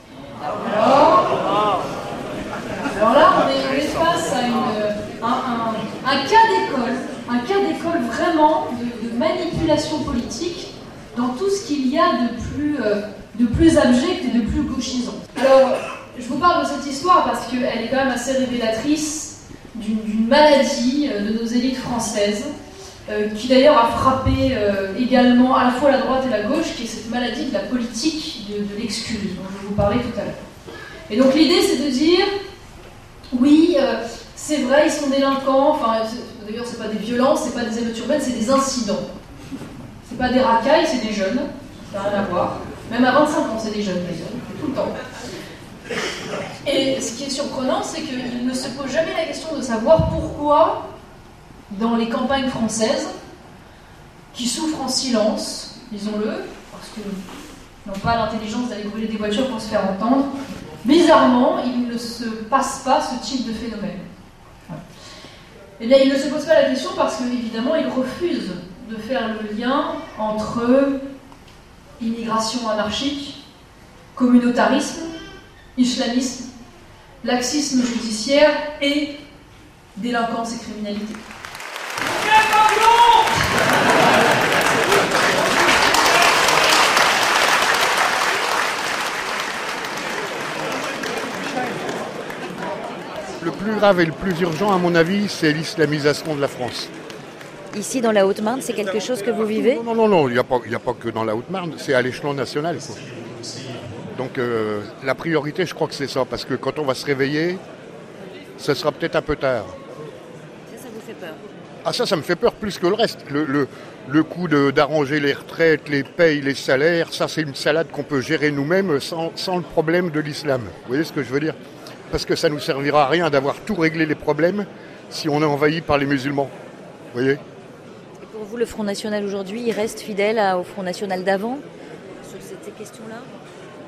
[SPEAKER 3] Alors, alors là, on est, on est face à une, un, un, un cas d'école, un cas d'école vraiment de, de manipulation politique dans tout ce qu'il y a de plus... Euh, de plus abject et de plus gauchisant. Alors, je vous parle de cette histoire parce qu'elle est quand même assez révélatrice d'une, d'une maladie euh, de nos élites françaises, euh, qui d'ailleurs a frappé euh, également à la fois la droite et la gauche, qui est cette maladie de la politique de, de l'excuse, dont je vous parlais tout à l'heure. Et donc l'idée, c'est de dire, oui, euh, c'est vrai, ils sont délinquants, enfin, c'est, d'ailleurs, c'est pas des violences, c'est pas des émeutes urbaines, c'est des incidents. C'est pas des racailles, c'est des jeunes, ça n'a rien à voir. Même à vingt-cinq ans, c'est des jeunes, d'ailleurs, tout le temps. Et ce qui est surprenant, c'est qu'ils ne se posent jamais la question de savoir pourquoi, dans les campagnes françaises, qui souffrent en silence, disons-le, parce qu'ils n'ont pas l'intelligence d'aller brûler des voitures pour se faire entendre, bizarrement, il ne se passe pas ce type de phénomène. Eh bien, ils ne se posent pas la question parce qu'évidemment, ils refusent de faire le lien entre immigration anarchique, communautarisme, islamisme, laxisme judiciaire et délinquance et criminalité.
[SPEAKER 4] Le plus grave et le plus urgent, à mon avis, c'est l'islamisation de la France.
[SPEAKER 6] Ici, dans la Haute-Marne, c'est quelque chose que vous vivez ?
[SPEAKER 4] Non, non, non, il n'y a, a pas que dans la Haute-Marne, c'est à l'échelon national. Quoi. Donc euh, la priorité, je crois que c'est ça, parce que quand on va se réveiller, ce sera peut-être un peu tard.
[SPEAKER 6] Ça, ça vous fait peur ?
[SPEAKER 4] Ah ça, ça me fait peur plus que le reste. Le, le, le coup de, d'arranger les retraites, les payes, les salaires, ça c'est une salade qu'on peut gérer nous-mêmes sans, sans le problème de l'islam. Vous voyez ce que je veux dire ? Parce que ça ne nous servira à rien d'avoir tout réglé les problèmes si on est envahi par les musulmans. Vous voyez ?
[SPEAKER 6] Pour vous, le Front National aujourd'hui, il reste fidèle à, au Front National d'avant sur ces questions-là ?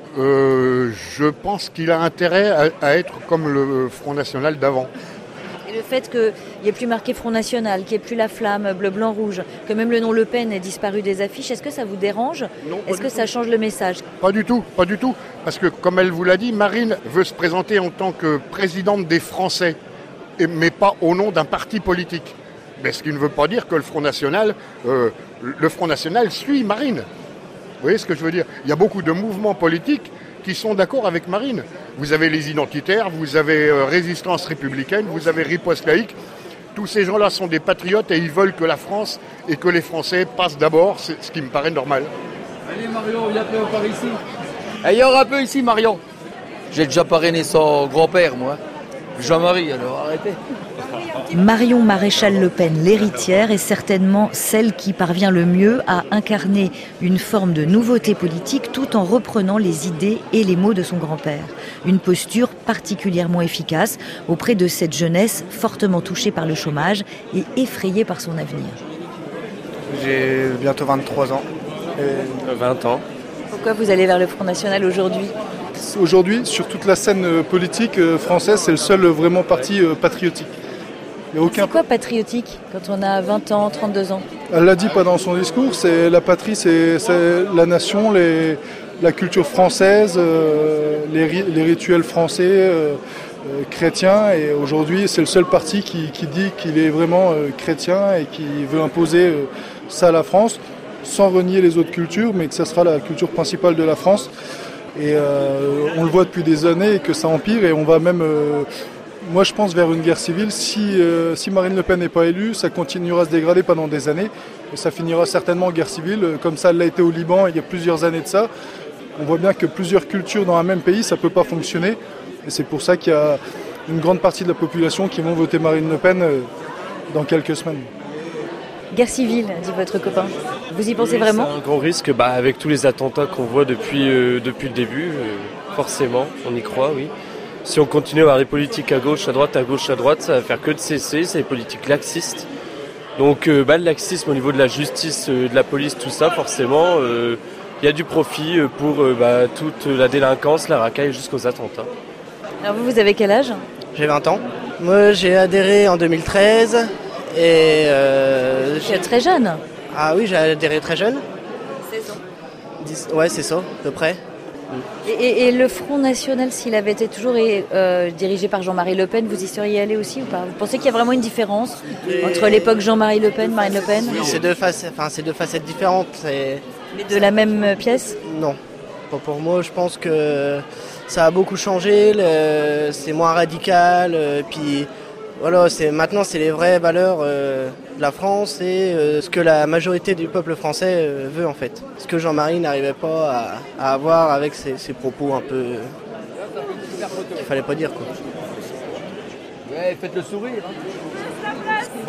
[SPEAKER 4] euh, Je pense qu'il a intérêt à, à être comme le Front National d'avant.
[SPEAKER 6] Et le fait qu'il n'y ait plus marqué Front National, qu'il n'y ait plus la flamme bleu, blanc, rouge, que même le nom Le Pen ait disparu des affiches, est-ce que ça vous dérange?
[SPEAKER 4] Non,
[SPEAKER 6] Est-ce que ça change le message?
[SPEAKER 4] Pas du tout, pas du tout. Parce que, comme elle vous l'a dit, Marine veut se présenter en tant que présidente des Français, mais pas au nom d'un parti politique. Mais ce qui ne veut pas dire que le Front National, euh, le Front National suit Marine. Vous voyez ce que je veux dire? Il y a beaucoup de mouvements politiques qui sont d'accord avec Marine. Vous avez les identitaires, vous avez euh, Résistance républicaine, vous avez Riposte laïque. Tous ces gens-là sont des patriotes et ils veulent que la France et que les Français passent d'abord, c'est ce qui me paraît normal.
[SPEAKER 5] Allez Marion, viens peu par ici. Ailleurs un peu ici Marion. J'ai déjà parrainé son grand-père moi. Jean-Marie, alors arrêtez.
[SPEAKER 6] Marion Maréchal Le Pen, l'héritière, est certainement celle qui parvient le mieux à incarner une forme de nouveauté politique tout en reprenant les idées et les mots de son grand-père. Une posture particulièrement efficace auprès de cette jeunesse fortement touchée par le chômage et effrayée par son avenir.
[SPEAKER 8] J'ai bientôt vingt-trois ans.
[SPEAKER 21] Et vingt ans.
[SPEAKER 6] Pourquoi vous allez vers le Front National aujourd'hui ?
[SPEAKER 10] Aujourd'hui, sur toute la scène politique française, c'est le seul vraiment parti patriotique. Il y a aucun...
[SPEAKER 6] C'est quoi patriotique quand on a vingt ans, trente-deux ans?
[SPEAKER 10] Elle l'a dit pas dans son discours, c'est la patrie, c'est, c'est la nation, les, la culture française, euh, les, les rituels français, euh, euh, chrétiens. Et aujourd'hui, c'est le seul parti qui, qui dit qu'il est vraiment euh, chrétien et qui veut imposer euh, ça à la France, sans renier les autres cultures, mais que ça sera la culture principale de la France. Et euh, on le voit depuis des années et que ça empire et on va même, euh, moi je pense, vers une guerre civile. Si, euh, si Marine Le Pen n'est pas élue, ça continuera à se dégrader pendant des années et ça finira certainement en guerre civile, comme ça l'a été au Liban il y a plusieurs années de ça. On voit bien que plusieurs cultures dans un même pays, ça ne peut pas fonctionner et c'est pour ça qu'il y a une grande partie de la population qui vont voter Marine Le Pen euh, dans quelques semaines.
[SPEAKER 6] Guerre civile, dit votre copain. Vous y pensez oui, vraiment?
[SPEAKER 21] C'est un gros risque, bah, avec tous les attentats qu'on voit depuis, euh, depuis le début, euh, forcément, on y croit, oui. Si on continue à avoir des politiques à gauche, à droite, à gauche, à droite, ça va faire que de cesser, c'est des politiques laxistes. Donc euh, bah, le laxisme au niveau de la justice, euh, de la police, tout ça, forcément, il euh, y a du profit pour euh, bah, toute la délinquance, la racaille jusqu'aux attentats.
[SPEAKER 6] Alors vous, vous avez quel âge?
[SPEAKER 8] J'ai vingt ans. Moi, j'ai adhéré en deux mille treize. Et euh,
[SPEAKER 6] j'ai... très jeune.
[SPEAKER 8] Ah oui, j'ai adhéré très jeune.
[SPEAKER 6] seize ans.
[SPEAKER 8] dix... Ouais, c'est ça, à peu près.
[SPEAKER 6] Et, et, et le Front National, s'il avait été toujours euh, dirigé par Jean-Marie Le Pen, vous y seriez allé aussi ou pas? Vous pensez qu'il y a vraiment une différence et... entre l'époque Jean-Marie Le Pen, Marine Le Pen?
[SPEAKER 8] Oui, c'est deux facettes, enfin, c'est deux facettes différentes. C'est...
[SPEAKER 6] Mais de la même pièce?
[SPEAKER 8] Non, pas pour moi. Je pense que ça a beaucoup changé. Le... C'est moins radical. Euh, puis voilà, c'est, maintenant, c'est les vraies valeurs euh, de la France et euh, ce que la majorité du peuple français euh, veut en fait. Ce que Jean-Marie n'arrivait pas à, à avoir avec ses, ses propos un peu qu'il fallait pas dire quoi.
[SPEAKER 5] Ouais, faites le sourire. Hein. Bon,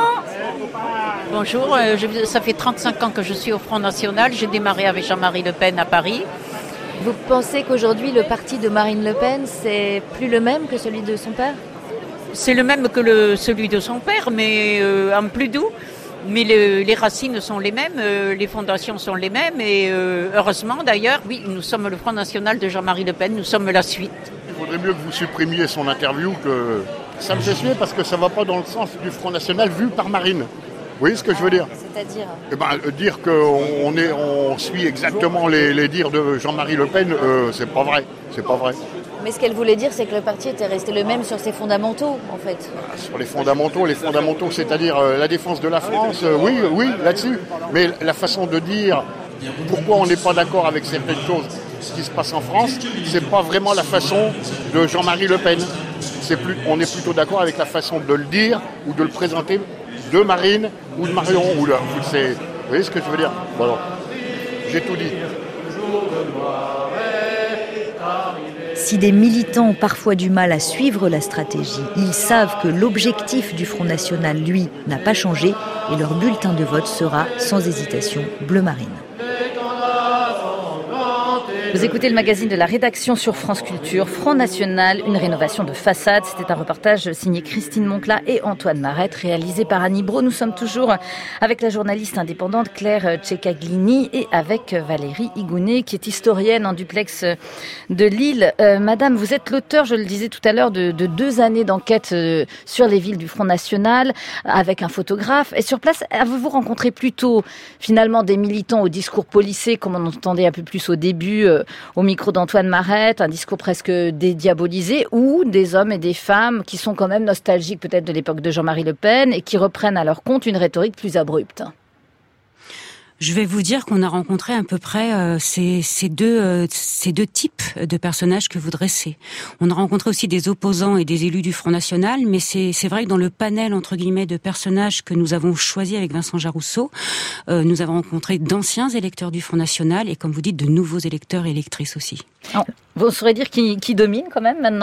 [SPEAKER 24] Bonjour, euh, je, ça fait trente-cinq ans que je suis au Front National. J'ai démarré avec Jean-Marie Le Pen à Paris.
[SPEAKER 6] Vous pensez qu'aujourd'hui le parti de Marine Le Pen c'est plus le même que celui de son père?
[SPEAKER 24] C'est le même que le, celui de son père, mais euh, en plus doux. Mais le, les racines sont les mêmes, euh, les fondations sont les mêmes. Et euh, heureusement d'ailleurs, oui, nous sommes le Front National de Jean-Marie Le Pen, nous sommes la suite.
[SPEAKER 4] Il faudrait mieux que vous supprimiez son interview que... Ça me fait suer parce que ça ne va pas dans le sens du Front National vu par Marine. Vous voyez ce que je veux dire?
[SPEAKER 6] C'est-à-dire
[SPEAKER 4] eh ben, dire qu'on on est, on suit exactement les, les dires de Jean-Marie Le Pen, euh, c'est pas vrai. C'est pas vrai.
[SPEAKER 6] Mais ce qu'elle voulait dire, c'est que le parti était resté le même sur ses fondamentaux, en fait.
[SPEAKER 4] Sur les fondamentaux, les fondamentaux, c'est-à-dire euh, la défense de la France, euh, oui, oui, là-dessus. Mais la façon de dire pourquoi on n'est pas d'accord avec certaines choses, ce qui se passe en France, c'est pas vraiment la façon de Jean-Marie Le Pen. C'est plus, on est plutôt d'accord avec la façon de le dire ou de le présenter de Marine ou de Marion. Ou là, c'est, vous voyez ce que je veux dire? Voilà. J'ai tout dit.
[SPEAKER 6] Si des militants ont parfois du mal à suivre la stratégie, ils savent que l'objectif du Front National, lui, n'a pas changé et leur bulletin de vote sera, sans hésitation, bleu marine. Vous écoutez le magazine de la rédaction sur France Culture, Front National, une rénovation de façade. C'était un reportage signé Christine Moncla et Antoine Marette, réalisé par Annie Brault. Nous sommes toujours avec la journaliste indépendante Claire Ceccaglini et avec Valérie Higounet, qui est historienne en duplex de Lille. Euh, Madame, vous êtes l'auteur, je le disais tout à l'heure, de, de deux années d'enquête euh, sur les villes du Front National, avec un photographe. Et sur place, avez-vous rencontré plutôt, finalement, des militants au discours policé, comme on entendait un peu plus au début, euh, au micro d'Antoine Marette, un discours presque dédiabolisé, ou des hommes et des femmes qui sont quand même nostalgiques peut-être de l'époque de Jean-Marie Le Pen et qui reprennent à leur compte une rhétorique plus abrupte?
[SPEAKER 7] Je vais vous dire qu'on a rencontré à peu près euh, ces, ces, deux, euh, ces deux types de personnages que vous dressez. On a rencontré aussi des opposants et des élus du Front National, mais c'est, c'est vrai que dans le panel, entre guillemets, de personnages que nous avons choisi avec Vincent Jarousseau, euh, nous avons rencontré d'anciens électeurs du Front National et, comme vous dites, de nouveaux électeurs et électrices aussi.
[SPEAKER 6] Oh, vous saurez dire qui, qui domine quand même maintenant ?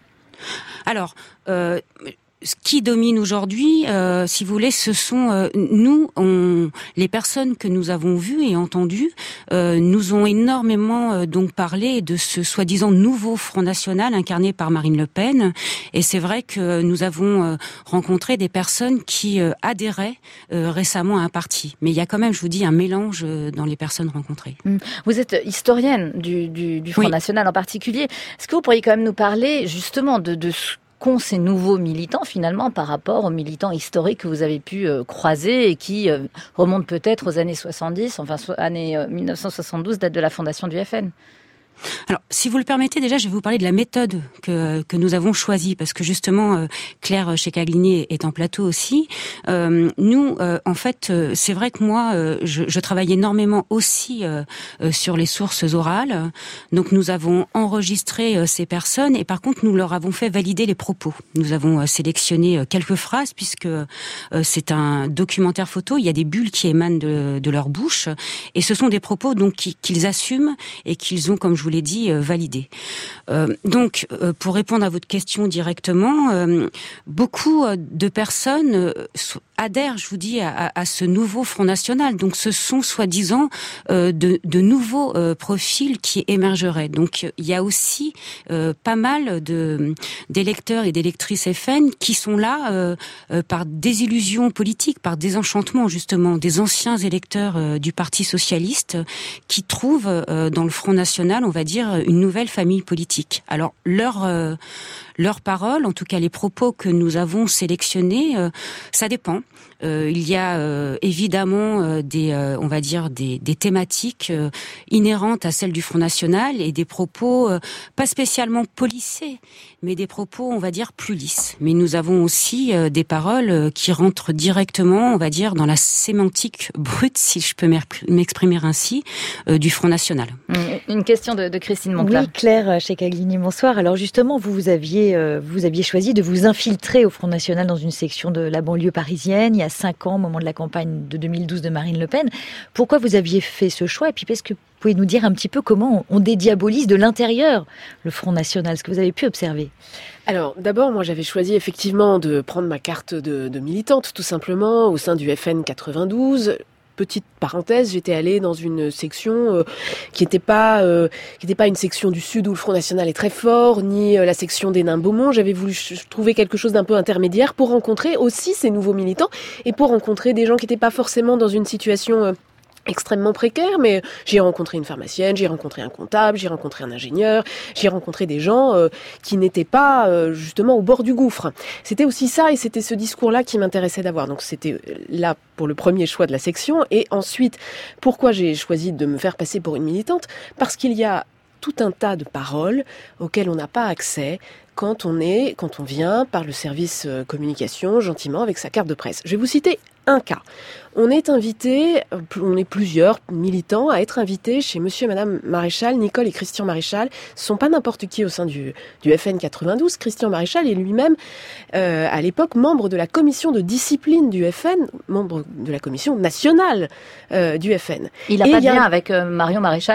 [SPEAKER 7] Alors... Euh, Ce qui domine aujourd'hui, euh, si vous voulez, ce sont euh, nous, on, les personnes que nous avons vues et entendues, euh, nous ont énormément euh, donc parlé de ce soi-disant nouveau Front National incarné par Marine Le Pen. Et c'est vrai que nous avons euh, rencontré des personnes qui euh, adhéraient euh, récemment à un parti. Mais il y a quand même, je vous dis, un mélange euh, dans les personnes rencontrées.
[SPEAKER 6] Vous êtes historienne du, du, du Front oui. National en particulier. Est-ce que vous pourriez quand même nous parler justement de, de qu'ont ces nouveaux militants finalement par rapport aux militants historiques que vous avez pu euh, croiser et qui euh, remontent peut-être aux années soixante-dix, enfin so- années euh, mille neuf cent soixante-douze, date de la fondation du F N?
[SPEAKER 7] Alors, si vous le permettez, déjà, je vais vous parler de la méthode que que nous avons choisie, parce que justement, euh, Claire Ceccaglini est en plateau aussi. Euh, nous, euh, en fait, euh, c'est vrai que moi, euh, je, je travaille énormément aussi euh, euh, sur les sources orales. Donc, nous avons enregistré euh, ces personnes, et par contre, nous leur avons fait valider les propos. Nous avons euh, sélectionné euh, quelques phrases, puisque euh, c'est un documentaire photo. Il y a des bulles qui émanent de, de leur bouche, et ce sont des propos donc qui, qu'ils assument et qu'ils ont, comme je vous l'ai dit, euh, validé. Euh, donc, euh, pour répondre à votre question directement, euh, beaucoup de personnes euh, adhèrent, je vous dis, à, à ce nouveau Front National. Donc, ce sont soi-disant euh, de, de nouveaux euh, profils qui émergeraient. Donc, il y a aussi euh, pas mal de d'électeurs et d'électrices F N qui sont là euh, euh, par désillusion politique, par désenchantement justement des anciens électeurs euh, du Parti socialiste qui trouvent euh, dans le Front National, on va dire, une nouvelle famille politique. Alors, leur euh, leurs paroles, en tout cas les propos que nous avons sélectionnés, euh, ça dépend. Euh, il y a euh, évidemment euh, des, euh, on va dire des, des thématiques euh, inhérentes à celles du Front National et des propos euh, pas spécialement policés, mais des propos, on va dire, plus lisses. Mais nous avons aussi euh, des paroles euh, qui rentrent directement, on va dire, dans la sémantique brute, si je peux m'exprimer ainsi, euh, du Front National.
[SPEAKER 6] Une question de, de Christine Moncla. Oui, Claire Ceccaglini, bonsoir. Alors justement, vous, vous aviez, euh, vous aviez choisi de vous infiltrer au Front National dans une section de la banlieue parisienne, il y a cinq ans, au moment de la campagne de deux mille douze de Marine Le Pen. Pourquoi vous aviez fait ce choix? Et puis, est-ce que vous pouvez nous dire un petit peu comment on dédiabolise de l'intérieur le Front National, ce que vous avez pu observer?
[SPEAKER 11] Alors, d'abord, moi, j'avais choisi effectivement de prendre ma carte de, de militante, tout simplement, au sein du F N quatre-vingt-douze. Petite parenthèse, j'étais allée dans une section euh, qui n'était pas euh, qui n'était pas une section du Sud où le Front National est très fort, ni euh, la section des Nains-Beaumont. J'avais voulu ch- trouver quelque chose d'un peu intermédiaire pour rencontrer aussi ces nouveaux militants et pour rencontrer des gens qui n'étaient pas forcément dans une situation euh, extrêmement précaire, mais j'ai rencontré une pharmacienne, j'ai rencontré un comptable, j'ai rencontré un ingénieur, j'ai rencontré des gens euh, qui n'étaient pas euh, justement au bord du gouffre. C'était aussi ça et c'était ce discours-là qui m'intéressait d'avoir. Donc c'était là pour le premier choix de la section. Et ensuite, pourquoi j'ai choisi de me faire passer pour une militante? Parce qu'il y a tout un tas de paroles auxquelles on n'a pas accès quand on est, quand on vient par le service communication gentiment avec sa carte de presse. Je vais vous citer un cas. On est invité, on est plusieurs militants à être invités chez monsieur et madame Maréchal, Nicole et Christian Maréchal. Ce sont pas n'importe qui au sein du, du F N quatre-vingt-douze. Christian Maréchal est lui-même, euh, à l'époque, membre de la commission de discipline du F N, membre de la commission nationale euh, du F N.
[SPEAKER 6] Il n'a pas de lien avec euh, Marion Maréchal?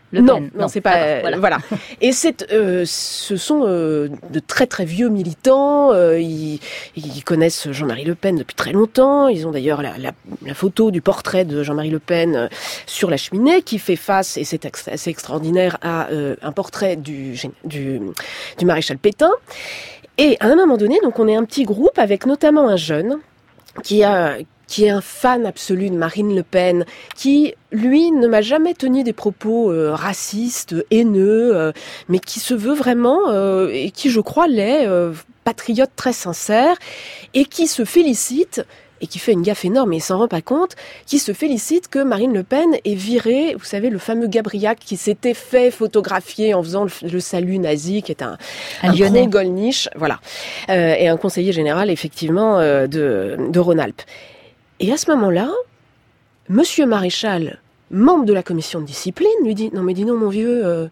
[SPEAKER 6] Le
[SPEAKER 11] non,
[SPEAKER 6] Pen.
[SPEAKER 11] non, c'est pas euh,
[SPEAKER 6] voilà.
[SPEAKER 11] voilà. Et c'est, euh, ce sont euh, de très très vieux militants. Euh, ils, ils connaissent Jean-Marie Le Pen depuis très longtemps. Ils ont d'ailleurs la, la, la photo du portrait de Jean-Marie Le Pen euh, sur la cheminée, qui fait face, et c'est ex- assez extraordinaire, à euh, un portrait du, du du maréchal Pétain. Et à un moment donné, donc on est un petit groupe avec notamment un jeune qui a qui est un fan absolu de Marine Le Pen, qui, lui, ne m'a jamais tenu des propos euh, racistes, haineux, euh, mais qui se veut vraiment, euh, et qui, je crois, l'est, euh, patriote très sincère, et qui se félicite, et qui fait une gaffe énorme, et il s'en rend pas compte, qui se félicite que Marine Le Pen ait viré, vous savez, le fameux Gabriac qui s'était fait photographier en faisant le, le salut nazi, qui est un, un, un Lyonnais Golnisch, voilà, euh, et un conseiller général, effectivement, euh, de, de Rhône-Alpes. Et à ce moment-là, Monsieur Maréchal, membre de la commission de discipline, lui dit « Non mais dis non mon vieux, euh...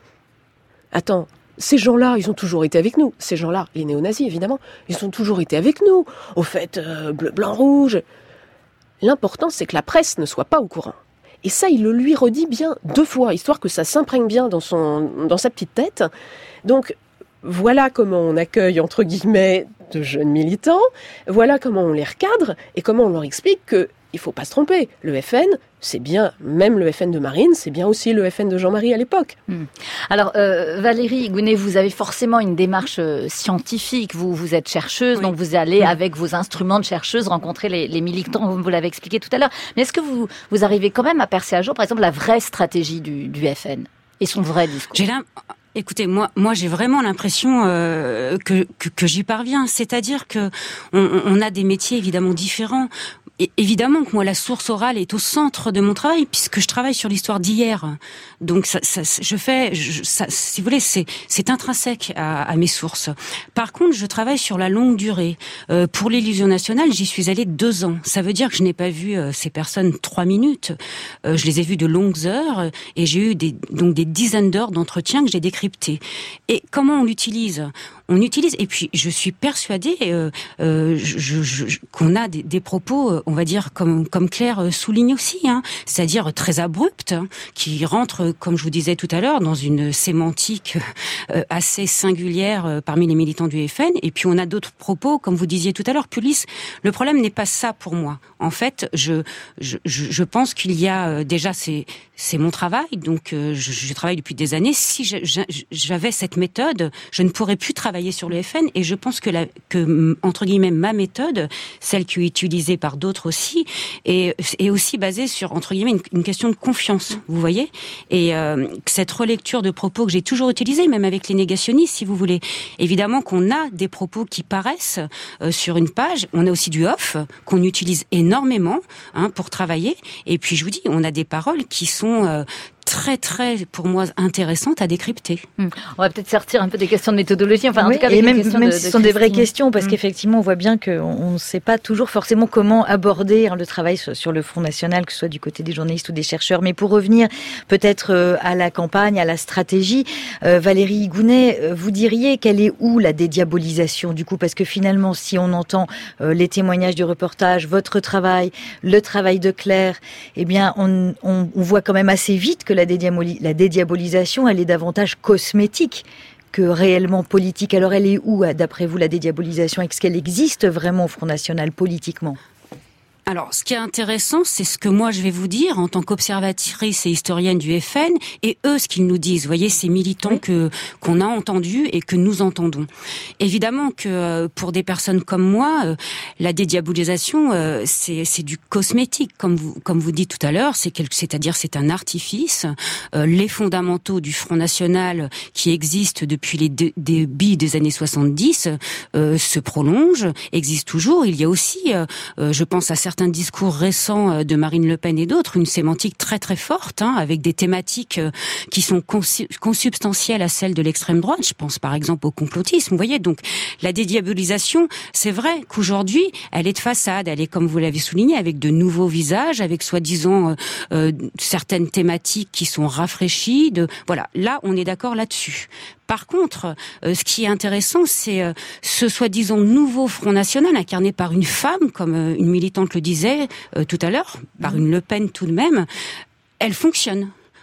[SPEAKER 11] attends, ces gens-là, ils ont toujours été avec nous. Ces gens-là, les néo-nazis évidemment, ils ont toujours été avec nous. Au fait, euh, bleu, blanc, rouge. L'important, c'est que la presse ne soit pas au courant. » Et ça, il le lui redit bien deux fois, histoire que ça s'imprègne bien dans, son, dans sa petite tête. Donc, voilà comment on accueille, entre guillemets, de jeunes militants, voilà comment on les recadre et comment on leur explique que il faut pas se tromper. Le F N, c'est bien, même le F N de Marine, c'est bien aussi le F N de Jean-Marie à l'époque.
[SPEAKER 6] Mmh. Alors, euh, Valérie Gounet, vous avez forcément une démarche euh, scientifique. Vous, vous êtes chercheuse, oui. donc vous allez, mmh. avec vos instruments de chercheuse, rencontrer les, les militants, vous, vous l'avez expliqué tout à l'heure. Mais est-ce que vous, vous arrivez quand même à percer à jour, par exemple, la vraie stratégie du, du F N et son vrai discours?
[SPEAKER 7] J'ai là... Écoutez, moi, moi, j'ai vraiment l'impression euh, que, que que j'y parviens. C'est-à-dire que on, on a des métiers évidemment différents. Et évidemment que moi, la source orale est au centre de mon travail, puisque je travaille sur l'histoire d'hier. Donc, ça, ça, je fais, je, ça, si vous voulez, c'est, c'est intrinsèque à, à mes sources. Par contre, je travaille sur la longue durée. Euh, pour l'Illusion nationale, j'y suis allée deux ans. Ça veut dire que je n'ai pas vu euh, ces personnes trois minutes. Euh, je les ai vues de longues heures, et j'ai eu des, donc des dizaines d'heures d'entretien que j'ai décryptés. Et comment on l'utilise ? On utilise, et puis je suis persuadée euh, euh, je, je, je, qu'on a des, des propos, on va dire, comme, comme Claire souligne aussi, hein, c'est-à-dire très abrupts, hein, qui rentrent, comme je vous disais tout à l'heure, dans une sémantique euh, assez singulière euh, parmi les militants du F N. Et puis on a d'autres propos, comme vous disiez tout à l'heure, Pulis. Le problème n'est pas ça pour moi. En fait, je, je, je pense qu'il y a euh, déjà, c'est, c'est mon travail, donc euh, je, je travaille depuis des années. Si je, je, j'avais cette méthode, je ne pourrais plus travailler sur le F N, et je pense que, la, que entre guillemets ma méthode, celle qui est utilisée par d'autres aussi, est, est aussi basée sur entre guillemets une, une question de confiance, vous voyez, et euh, cette relecture de propos que j'ai toujours utilisée, même avec les négationnistes, si vous voulez. Évidemment qu'on a des propos qui paraissent euh, sur une page, on a aussi du off qu'on utilise énormément hein, pour travailler, et puis je vous dis, on a des paroles qui sont euh, très très pour moi intéressante à décrypter.
[SPEAKER 6] Hum. On va peut-être sortir un peu des questions de méthodologie, enfin oui, en tout cas avec et même, questions même de, si ce de sont des vraies Christine. questions, parce hum. qu'effectivement on voit bien qu'on ne sait pas toujours forcément comment aborder hein, le travail sur, sur le Front National, que ce soit du côté des journalistes ou des chercheurs. Mais pour revenir peut-être euh, à la campagne, à la stratégie, euh, Valérie Gounet, euh, vous diriez qu'elle est où la dédiabolisation du coup, parce que finalement si on entend euh, les témoignages du reportage, votre travail, le travail de Claire, eh bien on, on, on voit quand même assez vite que la dédiabolisation La dédiabolisation, elle est davantage cosmétique que réellement politique. Alors elle est où, d'après vous, la dédiabolisation? Est-ce qu'elle existe vraiment au Front National politiquement?
[SPEAKER 7] Alors, ce qui est intéressant, c'est ce que moi je vais vous dire en tant qu'observatrice et historienne du F N, et eux ce qu'ils nous disent. Vous voyez, ces militants oui. que qu'on a entendus et que nous entendons. Évidemment que pour des personnes comme moi, la dédiabolisation, c'est c'est du cosmétique, comme vous comme vous dites tout à l'heure. C'est quelque, c'est-à-dire c'est un artifice. Les fondamentaux du Front National qui existent depuis les dé, débuts des années soixante-dix euh, se prolongent, existent toujours. Il y a aussi, euh, je pense à certains discours récents de Marine Le Pen et d'autres, une sémantique très très forte, hein, avec des thématiques qui sont consubstantielles à celles de l'extrême droite. Je pense par exemple au complotisme. Vous voyez, donc la dédiabolisation, c'est vrai qu'aujourd'hui, elle est de façade, elle est, comme vous l'avez souligné, avec de nouveaux visages, avec soi-disant euh, certaines thématiques qui sont rafraîchies. De voilà, là, on est d'accord là-dessus. Par contre, euh, ce qui est intéressant, c'est euh, ce soi-disant nouveau Front National incarné par une femme, comme euh, une militante le disait euh, tout à l'heure, par une Le Pen tout de même. Elle fonctionne.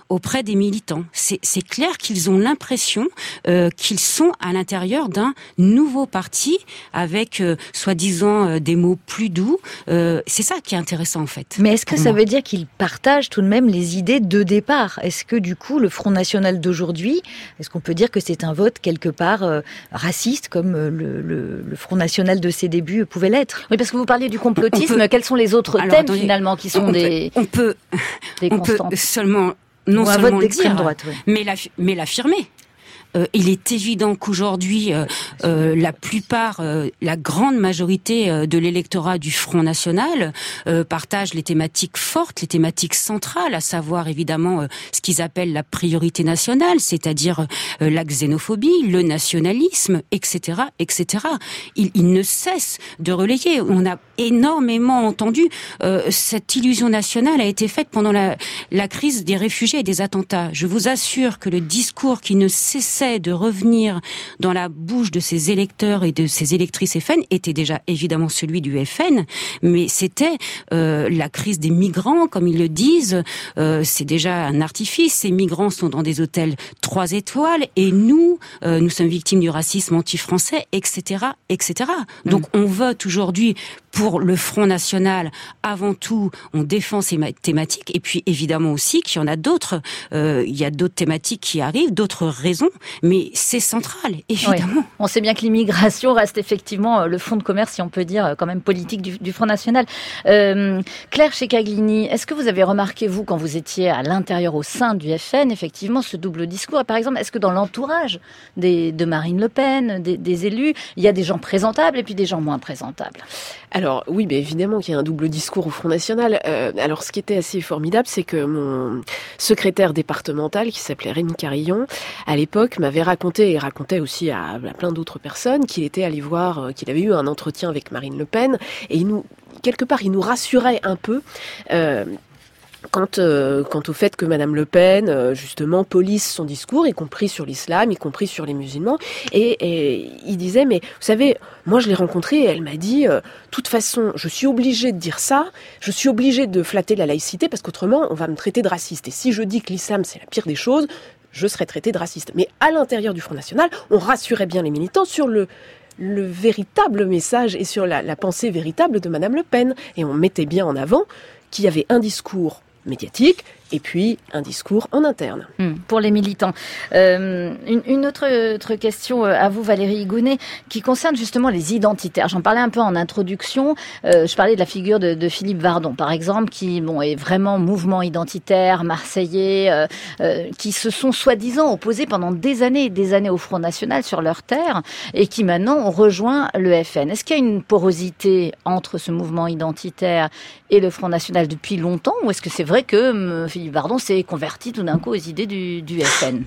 [SPEAKER 7] auprès des militants. C'est, c'est clair qu'ils ont l'impression euh, qu'ils sont à l'intérieur d'un nouveau parti avec euh, soi-disant euh, des mots plus doux. Euh, c'est ça qui est intéressant en fait.
[SPEAKER 6] Mais est-ce que ça
[SPEAKER 7] moi.
[SPEAKER 6] veut dire qu'ils partagent tout de même les idées de départ ? Est-ce que du coup le Front National d'aujourd'hui, est-ce qu'on peut dire que c'est un vote quelque part euh, raciste comme euh, le, le, le Front National de ses débuts pouvait l'être ?
[SPEAKER 2] Oui, parce que vous parliez du complotisme.
[SPEAKER 6] peut...
[SPEAKER 2] Quels sont les autres
[SPEAKER 7] Alors,
[SPEAKER 2] thèmes
[SPEAKER 7] attendez,
[SPEAKER 2] finalement qui sont
[SPEAKER 7] on
[SPEAKER 2] des
[SPEAKER 7] peut, on peut,
[SPEAKER 2] des
[SPEAKER 7] on peut seulement non
[SPEAKER 6] Ou un
[SPEAKER 7] seulement
[SPEAKER 6] vote d'extrême
[SPEAKER 7] le dire,
[SPEAKER 6] droite, oui.
[SPEAKER 7] mais, la, mais l'affirmer. Euh, il est évident qu'aujourd'hui, euh, euh, la plupart, euh, la grande majorité euh, de l'électorat du Front National euh, partage les thématiques fortes, les thématiques centrales, à savoir évidemment euh, ce qu'ils appellent la priorité nationale, c'est-à-dire euh, la xénophobie, le nationalisme, et cetera, et cetera. Ils, ils ne cessent de relayer. On a énormément entendu euh, cette illusion nationale a été faite pendant la, la crise des réfugiés et des attentats. Je vous assure que le discours qui ne cessait de revenir dans la bouche de ses électeurs et de ses électrices F N était déjà évidemment celui du F N, mais c'était euh, la crise des migrants, comme ils le disent. Euh, c'est déjà un artifice. Ces migrants sont dans des hôtels trois étoiles et nous, euh, nous sommes victimes du racisme anti-français, et cetera, et cetera. Donc mmh. on vote aujourd'hui pour le Front National, avant tout, on défend ces thématiques, et puis évidemment aussi qu'il y en a d'autres. Euh, il y a d'autres thématiques qui arrivent, d'autres raisons, mais c'est central, évidemment.
[SPEAKER 2] Oui. On sait bien que l'immigration reste effectivement le fonds de commerce, si on peut dire, quand même politique du, du Front National. Euh, Claire Ceccagini, est-ce que vous avez remarqué, vous, quand vous étiez à l'intérieur, au sein du F N, effectivement, ce double discours ? Et par exemple, est-ce que dans l'entourage des, de Marine Le Pen, des, des élus, il y a des gens présentables et puis des gens moins présentables ?
[SPEAKER 11] Alors oui, mais évidemment qu'il y a un double discours au Front National. Euh, alors ce qui était assez formidable, c'est que mon secrétaire départemental, qui s'appelait Rémi Carillon, à l'époque m'avait raconté, et racontait aussi à, à plein d'autres personnes, qu'il était allé voir, euh, qu'il avait eu un entretien avec Marine Le Pen, et il nous, quelque part, il nous rassurait un peu. Euh, Quant, euh, quant au fait que Madame Le Pen, euh, justement, polisse son discours, y compris sur l'islam, y compris sur les musulmans. Et, et il disait, mais vous savez, moi je l'ai rencontrée et elle m'a dit, de euh, toute façon, je suis obligée de dire ça, je suis obligée de flatter la laïcité parce qu'autrement, on va me traiter de raciste. Et si je dis que l'islam, c'est la pire des choses, je serai traitée de raciste. Mais à l'intérieur du Front National, on rassurait bien les militants sur le... le véritable message et sur la, la pensée véritable de Madame Le Pen. Et on mettait bien en avant qu'il y avait un discours médiatique et puis un discours en interne.
[SPEAKER 2] Mmh, pour les militants. Euh, une, une autre, autre question à vous, Valérie Gounet, qui concerne justement les identitaires. J'en parlais un peu en introduction. Euh, je parlais de la figure de, de Philippe Vardon, par exemple, qui bon, est vraiment mouvement identitaire, marseillais, euh, euh, qui se sont soi-disant opposés pendant des années et des années au Front National sur leur terre et qui maintenant ont rejoint le F N. Est-ce qu'il y a une porosité entre ce mouvement identitaire et le Front National depuis longtemps, ou est-ce que c'est vrai que euh, Philippe Vardon s'est converti tout d'un coup aux idées du, du F N?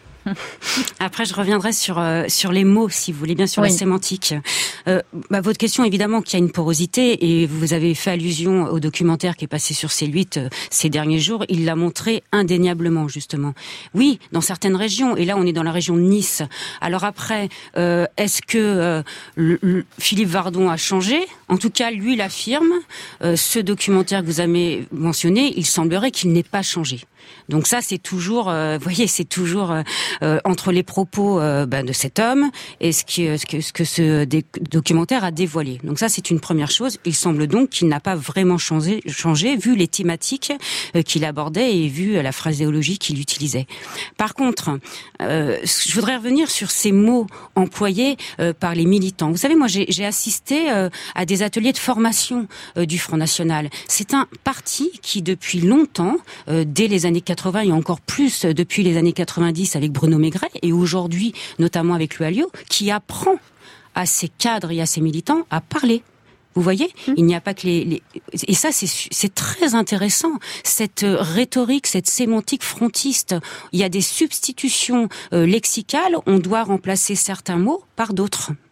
[SPEAKER 7] Après, je reviendrai sur euh, sur les mots, si vous voulez bien, sur oui. la sémantique. Euh, bah, votre question, évidemment, qu'il y a une porosité, et vous avez fait allusion au documentaire qui est passé sur C huit euh, ces derniers jours. Il l'a montré indéniablement, justement. Oui, dans certaines régions, et là, on est dans la région de Nice. Alors après, euh, est-ce que euh, le, le Philippe Vardon a changé? En tout cas, lui l'affirme. Euh, ce documentaire que vous avez mentionné, il semblerait qu'il n'ait pas changé. Donc ça, c'est toujours, euh, vous voyez, c'est toujours euh, entre les propos euh, ben, de cet homme et ce, qui, ce, que, ce que ce dé- documentaire a dévoilé. Donc ça, c'est une première chose. Il semble donc qu'il n'a pas vraiment changé, changé vu les thématiques euh, qu'il abordait et vu la phraséologie qu'il utilisait. Par contre, euh, je voudrais revenir sur ces mots employés euh, par les militants. Vous savez, moi, j'ai, j'ai assisté euh, à des ateliers de formation euh, du Front National. C'est un parti qui, depuis longtemps, euh, dès les années quatre-vingts et encore plus depuis les années quatre-vingt-dix avec Bruno Maigret et aujourd'hui notamment avec le Alliot, qui apprend à ses cadres et à ses militants à parler. Vous voyez, mmh. il n'y a pas que les, les... et ça c'est c'est très intéressant, cette rhétorique, cette sémantique frontiste. Il y a des substitutions euh, lexicales, on doit remplacer certains mots par d'autres.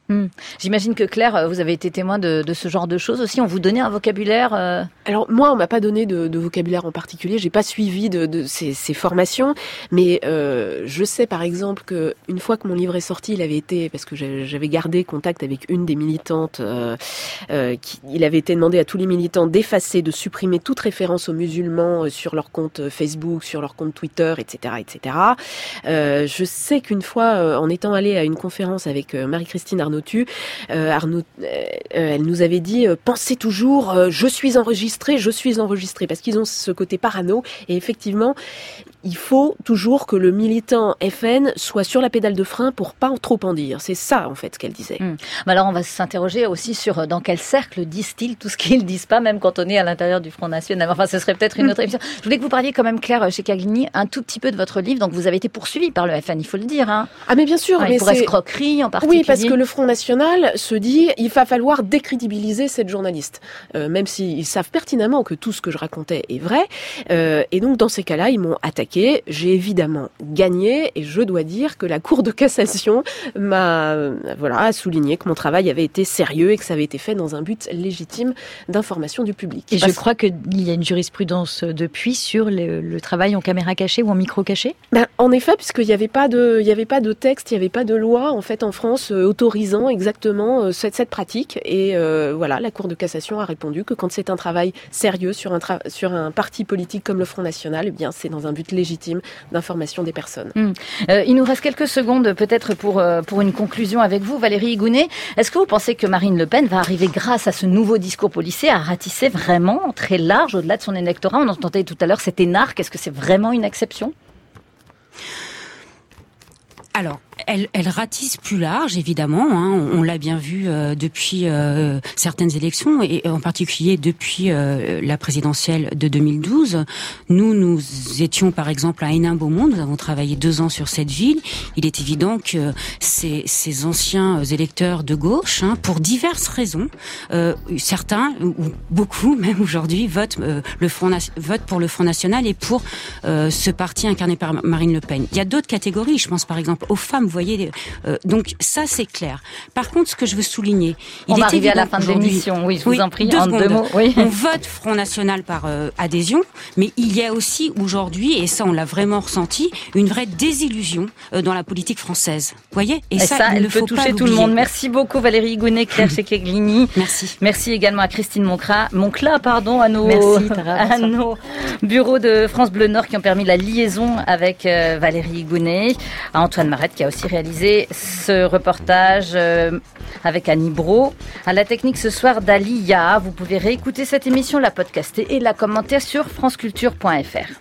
[SPEAKER 2] Hum. J'imagine que Claire, vous avez été témoin de, de ce genre de choses aussi. On vous donnait un vocabulaire euh...
[SPEAKER 11] Alors moi, on m'a pas donné de, de vocabulaire en particulier. J'ai pas suivi de, de ces, ces formations, mais euh, je sais par exemple que une fois que mon livre est sorti, il avait été, parce que j'avais gardé contact avec une des militantes, euh, euh, qui, il avait été demandé à tous les militants d'effacer, de supprimer toute référence aux musulmans sur leur compte Facebook, sur leur compte Twitter, et cetera, et cetera. Euh, je sais qu'une fois, euh, en étant allée à une conférence avec euh, Marie-Christine Arnaud Euh, Arnaud, euh, elle nous avait dit euh, pensez toujours euh, je suis enregistré, je suis enregistré, parce qu'ils ont ce côté parano, et effectivement il faut toujours que le militant F N soit sur la pédale de frein pour pas trop en dire. C'est ça, en fait, ce qu'elle disait.
[SPEAKER 2] Mmh. Bah alors, on va s'interroger aussi sur dans quel cercle disent-ils tout ce qu'ils disent pas, même quand on est à l'intérieur du Front National. Enfin, ce serait peut-être une autre émission. Je voulais que vous parliez quand même, Claire Ceccagini, un tout petit peu de votre livre. Donc, vous avez été poursuivi par le F N, il faut le dire. Hein.
[SPEAKER 11] Ah, mais bien sûr.
[SPEAKER 2] Ouais,
[SPEAKER 11] mais
[SPEAKER 2] pour escroquerie, en particulier.
[SPEAKER 11] Oui, parce que le Front National se dit, il va falloir décrédibiliser cette journaliste. Euh, même s'ils savent pertinemment que tout ce que je racontais est vrai. Euh, et donc, dans ces cas-là, ils m'ont attaqué. J'ai évidemment gagné, et je dois dire que la Cour de cassation m'a euh, voilà, souligné que mon travail avait été sérieux et que ça avait été fait dans un but légitime d'information du public.
[SPEAKER 6] Et Parce... je crois qu'il y a une jurisprudence depuis sur le, le travail en caméra cachée ou en micro caché.
[SPEAKER 11] Ben, en effet, puisqu'il n'y avait pas de, il y avait pas de texte, il n'y avait pas de loi en fait en France euh, autorisant exactement euh, cette, cette pratique. Et euh, voilà, la Cour de cassation a répondu que quand c'est un travail sérieux sur un, tra- sur un parti politique comme le Front National, eh bien c'est dans un but légitime d'information des personnes.
[SPEAKER 2] Mmh. Euh, il nous reste quelques secondes peut-être pour, euh, pour une conclusion avec vous, Valérie Higounet. Est-ce que vous pensez que Marine Le Pen va arriver, grâce à ce nouveau discours policier, à ratisser vraiment très large au-delà de son électorat? On entendait tout à l'heure cet énarque. Est-ce que c'est vraiment une exception?
[SPEAKER 7] Alors, elle, elle ratisse plus large, évidemment. Hein, on, on l'a bien vu euh, depuis euh, certaines élections, et en particulier depuis euh, la présidentielle de deux mille douze. Nous, nous étions par exemple à Hénin-Beaumont. Nous avons travaillé deux ans sur cette ville. Il est évident que ces, ces anciens électeurs de gauche, hein, pour diverses raisons, euh, certains ou beaucoup même aujourd'hui votent euh, le Front votent pour le Front National et pour euh, ce parti incarné par Marine Le Pen. Il y a d'autres catégories. Je pense par exemple aux femmes. Vous voyez, euh, donc ça c'est clair. Par contre, ce que je veux souligner, il
[SPEAKER 2] on
[SPEAKER 7] est
[SPEAKER 2] va arriver à la fin de
[SPEAKER 7] aujourd'hui...
[SPEAKER 2] l'émission. Oui, je vous
[SPEAKER 7] oui,
[SPEAKER 2] en prie,
[SPEAKER 7] deux
[SPEAKER 2] en
[SPEAKER 7] secondes.
[SPEAKER 2] deux mots. Oui.
[SPEAKER 7] On vote Front National par euh, adhésion, mais il y a aussi aujourd'hui, et ça on l'a vraiment ressenti, une vraie désillusion euh, dans la politique française. Vous voyez,
[SPEAKER 2] et, et ça, ça, il ne faut peut toucher tout le monde. Merci beaucoup Valérie Higounet, Claire Ceccagini.
[SPEAKER 7] Merci.
[SPEAKER 2] Merci également à Christine Moncla, Moncla pardon, à nos,
[SPEAKER 6] Merci, Tara,
[SPEAKER 2] à nos bureaux de France Bleu Nord qui ont permis la liaison avec euh, Valérie Higounet, à Antoine Marette qui a aussi réalisé ce reportage euh, avec Annie Brault. À la technique ce soir, Dalia. Vous pouvez réécouter cette émission, la podcaster et la commenter sur franceculture point f r.